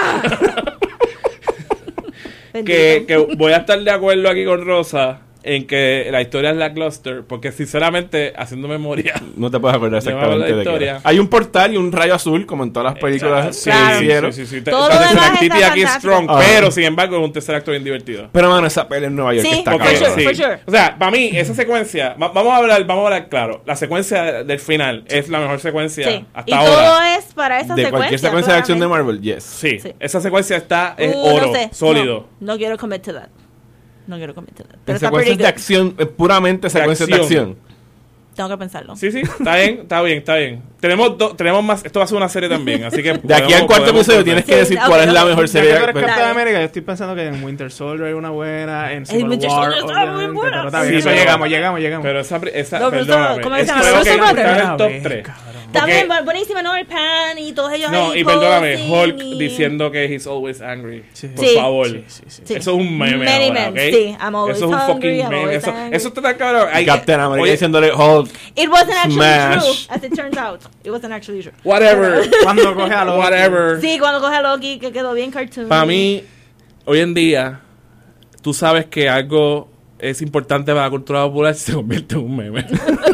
que, que voy a estar de acuerdo aquí con Rosa en que la historia es lackluster, porque sinceramente, haciendo memoria, No te puedes acordar Yo me acuerdo exactamente de la de qué historia. era. Hay un portal y un rayo azul, como en todas las películas sí, que Claro. hicieron. sí, sí, sí. Todo Esta lo demás tercera está actividad aquí es fantástico. strong, Ah. pero sin embargo es un tercer actor bien divertido. Pero, mano, esa pelea en Nueva York Sí, está for cabrón. sure, sí. for sure. O sea, para mí, esa secuencia, va- vamos a hablar, vamos a hablar claro, la secuencia del final es la mejor secuencia Sí. hasta Y ahora. todo es para esa De secuencia. cualquier secuencia de acción de claramente. Marvel, yes. Sí, Sí. esa secuencia está es Uh, oro, no sé. sólido. No, no quiero commit to that. No quiero commit to that. En Pero está secuencias pretty de good. acción, eh, puramente secuencias de acción. acción. Tengo que pensarlo. Sí, sí, está bien, está bien, está bien. Tenemos do- tenemos más, esto va a ser una serie también, así que De aquí al cuarto episodio tienes que Sí, decir ok, cuál es la ok. mejor Ya serie. que tú eres Pues, Captain Dale. America, yo estoy pensando que en Winter Soldier hay una buena, en Civil Winter War, Soldier está muy obviamente, buena. pero está Sí, bien, eso pero- llegamos, llegamos, llegamos. Pero esa, pri- esa No, pero eso- perdóname, ¿cómo se esto llama? es Russell ok, Brother. está en el top Otra tres. vez, cabrón. También Porque- bu- buenísima Noel Pan y todos ellos No, ahí y perdóname, posing Hulk y- diciendo que he's always angry. Sí. Por Sí. favor. Sí, sí, sí. Sí. Eso es un meme Many ahora, memes, ¿ok? sí. I'm always Eso es un hungry, fucking I'm meme. always Eso, angry. eso está tan cabrón. Hay- Captain America oye, diciéndole Hulk. It wasn't actually Smash. true, as it turns out. It wasn't actually true. whatever. Cuando coge a los Whatever. Sí, cuando coge a Loki, que quedó bien cartoon. Para mí, hoy en día, tú sabes que algo es importante para la cultura popular si se convierte en un meme.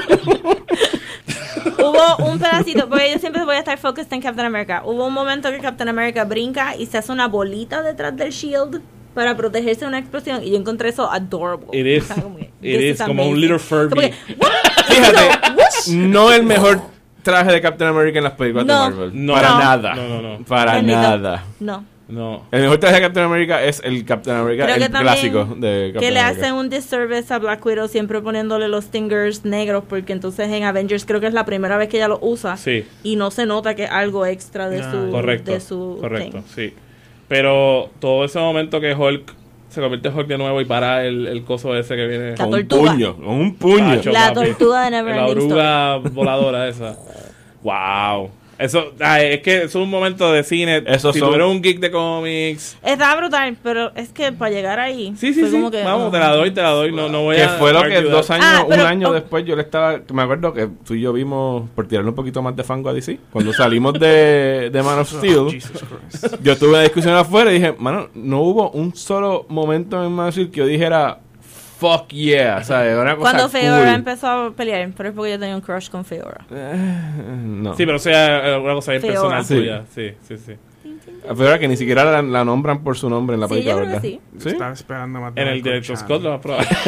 Hubo un pedacito, porque yo siempre voy a estar focused en Captain America. Hubo un momento que Captain America brinca y se hace una bolita detrás del shield para protegerse de una explosión. Y yo encontré eso adorable. It is. O sea, como que, It this is como un amazing. little Furby. Como que, what? Fíjate, no el mejor traje de Captain America en las películas No. de Marvel. No. Para No. nada. No, no, no. Para Bendito. nada. No. No. El mejor traje de Captain America es el Captain America, Creo que el también clásico de Captain que le America. hacen un disservice a Black Widow siempre poniéndole los stingers negros, porque entonces en Avengers creo que es la primera vez que ella lo usa Sí. y no se nota que es algo extra de Ah, su Correcto. de su Correcto, thing. sí. Pero todo ese momento que Hulk se convierte en Hulk de nuevo y para el, el coso ese que viene. La Con un tortuga. puño, con un puño. Tacho, La papi. tortuga de La Neverending oruga voladora esa. Wow. Eso, ay, es que eso es un momento de cine. Eso si son- tú eres un geek de cómics. Estaba brutal, pero es que para llegar ahí. Sí, sí, fue sí. como que, Vamos, oh. te la doy, te la doy. No, no voy Que a. fue lo que arguar. dos años, Ah, pero- un año oh. después yo le estaba... Me acuerdo que tú y yo vimos, por tirarle un poquito más de fango a D C, cuando salimos de, de Man of Steel, Jesus Christ. yo tuve una discusión afuera y dije, mano, no hubo un solo momento en Man of Steel que yo dijera, fuck yeah, ¿sabes? Una cosa Cuando cool. Feora empezó a pelear, pero es porque yo tenía un crush con Feora. Eh, no. Sí, pero o sea, una cosa bien Feora. personal Sí. tuya. Sí, sí, sí. A Feora que ni siquiera la, la nombran por su nombre en la Sí, película, yo creo ¿verdad? que sí. Estaba esperando más de En el Michael Director Chan. Scott lo vas a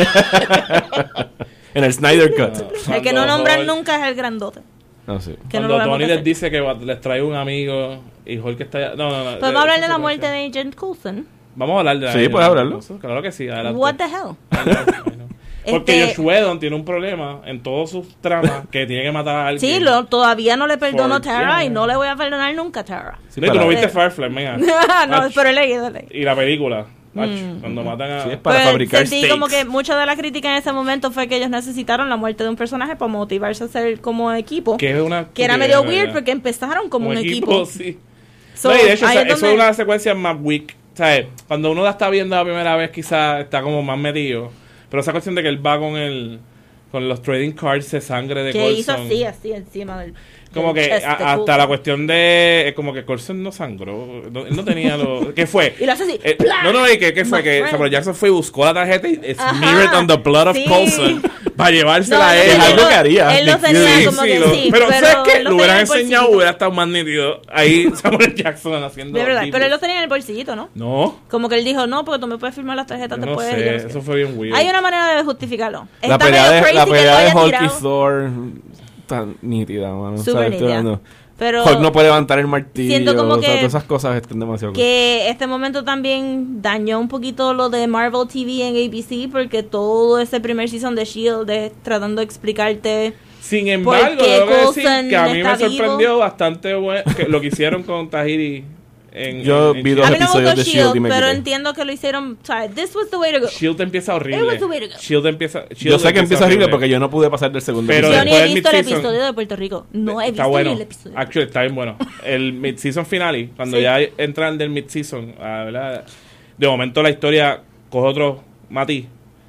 probar. En el Snyder Cut. El que no Cuando nombran Hulk- nunca es el grandote. No, sí. Que no Cuando lo vemos Tony que les hacer. dice que va- les trae un amigo y Hulk está allá. No, no, no. Podemos eh, hablar esa de la secuencia. muerte de Agent Coulson. Vamos a hablar de la Sí, puedes hablarlo. Claro que sí, adelante. What the hell? I know, I know. Porque Este- Josh Whedon tiene un problema en todos sus tramas que tiene que matar a alguien. Sí, lo, todavía no le perdono a For- Tara yeah. y no le voy a perdonar nunca a Tara. Sí, No, y tú para- no viste Firefly, venga. no, Ach. pero he leído, he leído. Y la película. Ach, cuando matan a... Sí, es para Pues, fabricar sentí steaks. como que mucha de la crítica en ese momento fue que ellos necesitaron la muerte de un personaje para motivarse a ser como equipo. Que es una... Que era medio estupidez, weird ¿verdad? porque empezaron como un equipo. sí. So, No, y de hecho, ahí o sea, es eso es donde- una de las secuencias más weak. ¿Sabes? Cuando uno la está viendo la primera vez, quizás está como más metido. Pero esa cuestión de que él va con el... Con los trading cards de sangre de que Coulson. hizo así, así encima del. Como del que chest a- de hasta Coulson. la cuestión de... eh, Como que Coulson no sangró. No, él no tenía lo... ¿Qué fue? Y lo hace así, Eh, ¡plá! no, no, ¿y qué, qué fue? My Que friend. Samuel Jackson fue y buscó la tarjeta y Ajá. smeared on the blood of Sí. Coulson para llevársela No, a no, él. Es él algo lo- que haría Él lo Nick tenía Fury. como Sí, que lo- sí. pero, ¿sabes qué? él Lo tenía hubieran en el enseñado, bolsillito. hubiera estado más nítido. Ahí Samuel Jackson haciendo... De verdad, tipo- pero él lo tenía en el bolsillito, ¿no? No, Como que él dijo, no, porque tú me puedes firmar las tarjetas yo no después. y yo sé. no sé qué. Eso fue bien weird. Hay una manera de justificarlo. La Está pelea medio de, crazy la que pelea lo de haya Hulk y tirado. Thor tan nítida, mano. Súper ¿sabes? Estoy nítida. hablando- Pero Hulk no puede levantar el martillo. siento como o sea, que- todas esas cosas están demasiado cool. que este momento también dañó un poquito lo de Marvel T V en A B C porque todo ese primer season de Shield es tratando de explicarte. Sin embargo, Porque tengo que decir Coulson que a mí me está sorprendió bastante bue- que lo que hicieron con Tahiri en... Yo en- en vi Shield. dos A mí no me episodios gustó de Shield y Shield, me pero quité. entiendo que lo hicieron. O sea, this was the way to go. Shield empieza It horrible. was the way to go. Shield empieza... Yo Shield sé que empieza horrible porque yo no pude pasar del segundo Pero Yo episodio. ni después he del visto el mid-season- episodio de Puerto Rico. No he Está visto bueno. ni el episodio. Actually, está bien bueno. El mid-season finale, cuando Sí. ya entran del mid-season, ah, ¿verdad? De momento la historia coge otro matiz.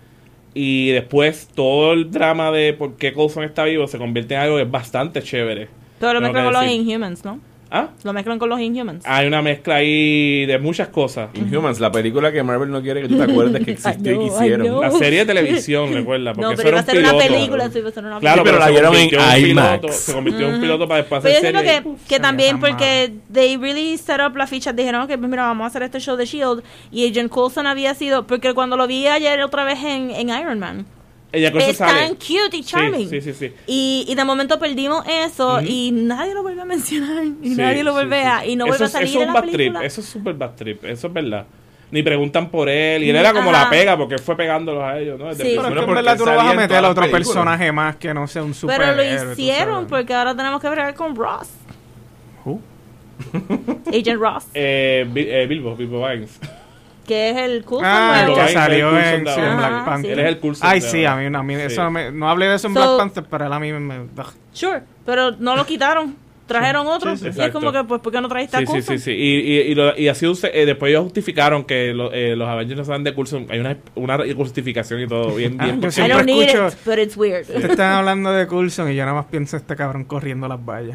Y después todo el drama de por qué Coulson está vivo se convierte en algo que es bastante chévere. Pero lo Tengo mezclan que con los decir. Inhumans, ¿no? ¿Ah? Lo mezclan con los Inhumans. Hay una mezcla ahí de muchas cosas. Inhumans, la película que Marvel no quiere que tú te acuerdes que existió I know, y I hicieron. know. La serie de televisión, recuerda. Porque No, eso pero era iba a un ser una piloto. película, eso iba a ser una Claro, Sí, pero, pero la se dieron convirtió en un IMAX. piloto, se convirtió en un piloto para después Pero yo hacer siento serie. que, que sería también tan porque they really set up la ficha, dijeron que pues mira, vamos a hacer este show de Shield y Agent Coulson había sido, porque cuando lo vi ayer otra vez en, en Iron Man, Ella cosa es sale. tan cute y charming. Sí, sí, sí. sí. Y, y de momento perdimos eso Ujú. y nadie lo vuelve a mencionar y Sí, nadie lo sí, vuelve sí. a y no Eso vuelve a es- salir eso es en un la bad película. trip, eso es super bad trip, eso es verdad. Ni preguntan por él, y él era como Ajá. la pega porque él fue pegándolos a ellos, ¿no? Desde Sí. el Pero es primero, que en porque verdad él tú no vas salía a en meter todas a las otro películas. personaje más que no sea un Pero superhéroe. lo tú hicieron sabes. porque ahora tenemos que bregar con Ross. Who? Agent Ross, Eh, Bi- eh, Bilbo, Bilbo Baggins. que es el Coulson Ah, el nuevo. que Coulson salió de en, sí, en ahora. Black Ajá, Panther. sí. Él es el Coulson Ay, de sí, a ahora. mí, a mí Sí. eso me- no hablé de eso en So- Black Panther, pero él a mí me... me- ugh. Sure, pero no lo quitaron. Trajeron otro. sí, y es exacto. como que, pues, ¿por qué no trajiste Sí, a sí, Coulson? sí, sí. Y, y, y, lo- y así use- eh, después ellos justificaron que lo- eh, los Avengers no saben de Coulson. Hay una, una justificación y todo bien, Ah, bien. yo I siempre don't need escucho- it, but it's weird. Te están hablando de Coulson y yo nada más pienso este cabrón corriendo las vallas.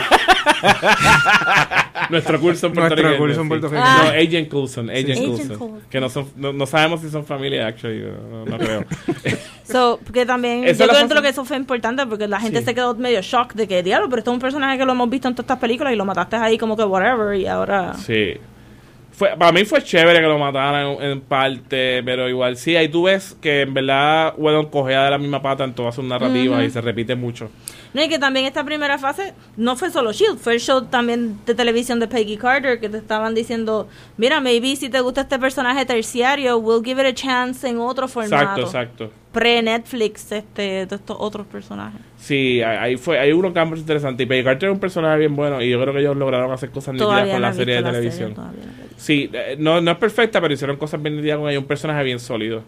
Nuestro Coulson Nuestro puertorriqueño. Coulson sí. puertorriqueño. Ah. No, Agent Coulson, Agent Agent Coulson. Coulson. Que no, son, no, no sabemos si son familia, actually. No, no creo. So, porque también, Esa yo es la creo razón. que eso fue importante porque la gente Sí. se quedó medio shock de que, diablo, pero esto es un personaje que lo hemos visto en todas estas películas y lo mataste ahí como que whatever y ahora... Sí. Fue, para mí fue chévere que lo mataran en, en parte, pero igual sí, ahí tú ves que en verdad Whedon cogea de la misma pata en todas sus narrativas y se repite mucho. No, y que también esta primera fase no fue solo Shield, fue el show también de televisión de Peggy Carter que te estaban diciendo, mira, maybe si te gusta este personaje terciario, we'll give it a chance en otro formato. Exacto, exacto. Pre-Netflix, este, de estos otros personajes. Sí, ahí ahí fue, hay unos cambios interesantes. Y Peggy Carter es un personaje bien bueno y yo creo que ellos lograron hacer cosas nítidas Todavía con no la he serie de visto la televisión. serie, todavía no la he visto. Sí, eh, no, no es perfecta, pero hicieron cosas bien nítidas con ella. Un personaje bien sólido.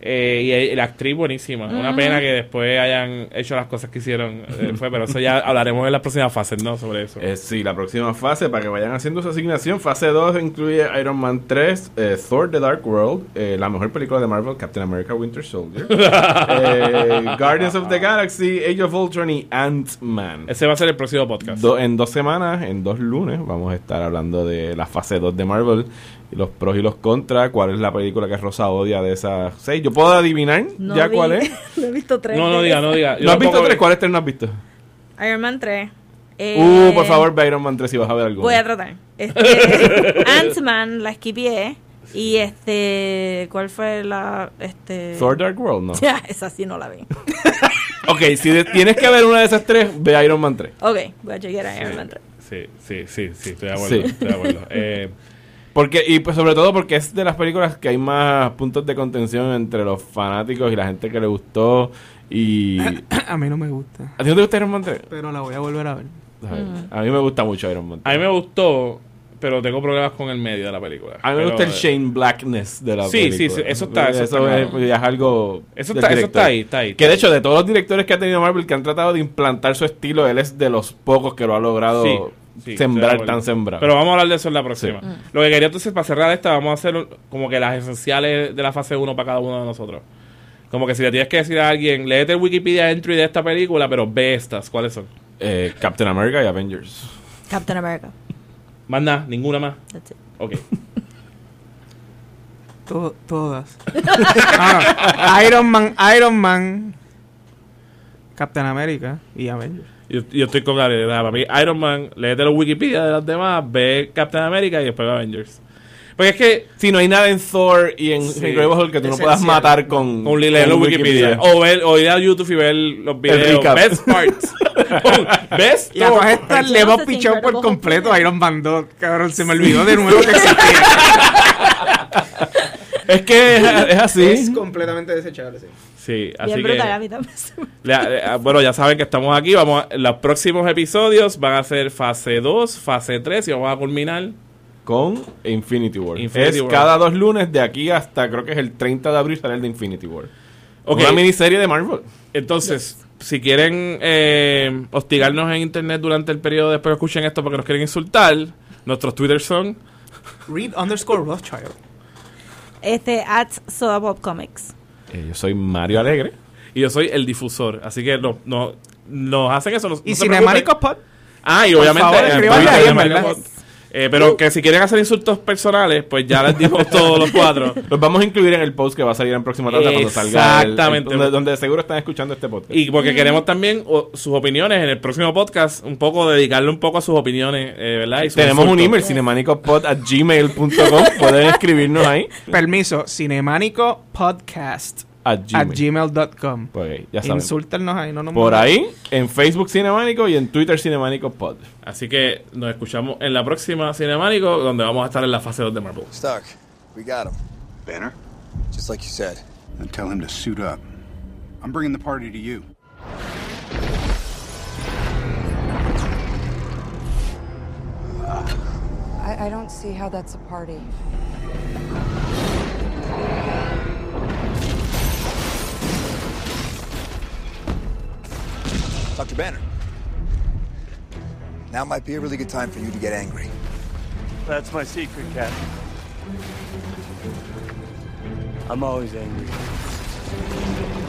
Eh, y la actriz buenísima. Mm. Una pena que después hayan hecho las cosas que hicieron. Eh, fue, pero eso ya hablaremos en las próximas fases, ¿no? Sobre eso. Eh, sí, la próxima fase, para que vayan haciendo su asignación. Fase dos incluye Iron Man tres, eh, Thor The Dark World, eh, la mejor película de Marvel, Captain America Winter Soldier, eh, Guardians of the Galaxy, Age of Ultron y Ant-Man. Ese va a ser el próximo podcast. Do- en dos semanas, en dos lunes, vamos a estar hablando de la fase dos de Marvel, y los pros y los contras, cuál es la película que Rosa odia de esas seis. Yo puedo adivinar No ya vi- cuál es. No he visto tres. No, no de diga, esas. no diga. Yo ¿No has visto tampoco- tres? ¿Cuáles tres no has visto? Iron Man tres. Eh, Uh, por favor, ve Iron Man tres si vas a ver algo. Voy a tratar. Este, Ant-Man, la esquipié. Y este. ¿Cuál fue la. Este. Thor Dark World, no. Ya, esa sí no la vi. Ok, si de- tienes que ver una de esas tres, ve Iron Man tres. Ok, voy a chequear a Iron Man tres. Sí, sí, sí, sí, estoy de acuerdo. Sí. Estoy de acuerdo. Eh, Porque, y pues sobre todo porque es de las películas que hay más puntos de contención entre los fanáticos y la gente que le gustó. Y A mí no me gusta. ¿a ti no te gusta Iron Man tres? Pero la voy a volver a ver. A mí me gusta mucho Iron Man a tres. mí me gustó, pero tengo problemas con el medio de la película. A mí me Pero, gusta el eh, Shane Blackness de la Sí, película. sí, sí, eso está- eso está es, claro. pues, ya es algo Eso del está, eso director. está ahí, está ahí. Que de hecho, de todos los directores que ha tenido Marvel que han tratado de implantar su estilo, él es de los pocos que lo ha logrado Sí, sí, estoy de sembrar acuerdo. tan sembrado. Pero vamos a hablar de eso en la próxima. Sí. Lo que quería entonces, para cerrar esta, vamos a hacer como que las esenciales de la fase uno para cada uno de nosotros. Como que si le tienes que decir a alguien, léete el Wikipedia entry de esta película, pero ve estas, ¿cuáles son? Eh, Captain America y Avengers. Captain America. Más nada, ninguna más. That's it. Ok. To- todas. Ah, no. Iron Man, Iron Man, Captain America y Avengers. Yo, yo estoy con Gabriel. Nada, para mí, Iron Man, léete los Wikipedia de las demás, ve Captain America y después ve Avengers. Porque es que Si no hay nada en Thor y en Sí. Incredible Hulk que tú no Esencial. puedas matar con, con leer los Wikipedia. O, ver, o ir a YouTube y ver los videos. recap. Best parts. Best Y a todas estas Thor. le hemos Entonces, pichado por Incredible completo Hulk. a Iron Man dos. Cabrón, se me olvidó de nuevo que existía. Es que es, es así. Es completamente desechable, sí. Sí, así Bien que... brutal, a mí también. Le- eh, bueno, ya saben que estamos aquí. Vamos a- los próximos episodios van a ser fase dos, fase tres y vamos a culminar. Con Infinity War. Infinity es War. cada dos lunes de aquí hasta creo que es el treinta de abril sale el de Infinity War. Ok. Una miniserie de Marvel. Entonces, si quieren eh, hostigarnos en internet durante el periodo después que escuchen esto porque nos quieren insultar, nuestros Twitter son... Read underscore Rothschild. Este, at Soda Pop Comics. Eh, yo soy Mario Alegre. Y yo soy el difusor. Así que no, no, nos hacen eso. No, Y no se Cinemático preocupen. Pod. Ah, y Por obviamente... favor, eh, escríbanle Twitter, ahí, en Cinemático verdad. Pod. Eh, pero que si quieren hacer insultos personales, pues ya les dimos todos los cuatro. Los vamos a incluir en el post que va a salir en próxima tarde cuando salga. el- el- Exactamente. donde, donde seguro están escuchando este podcast. Y porque queremos también o, sus opiniones en el próximo podcast, un poco dedicarle un poco a sus opiniones, eh, ¿verdad? Y sus Tenemos un insultos. email, cinemanicopod at gmail punto com. Pueden escribirnos ahí. Permiso, Cinemánico Podcast At at Gmail. gmail dot com. Pues, ya saben. Insúltanos ahí, no nos Por mandan. ahí, en Facebook Cinemánico y en Twitter Cinemánico Pod. Así que nos escuchamos en la próxima Cinemánico, donde vamos a estar en la fase dos de Marvel. Stark, we got him. Banner? Just like you said. Then tell him to suit up. I'm bringing the party to you. I, I don't see how that's a party. Doctor Banner. Now might be a really good time for you to get angry. That's my secret, Captain. I'm always angry.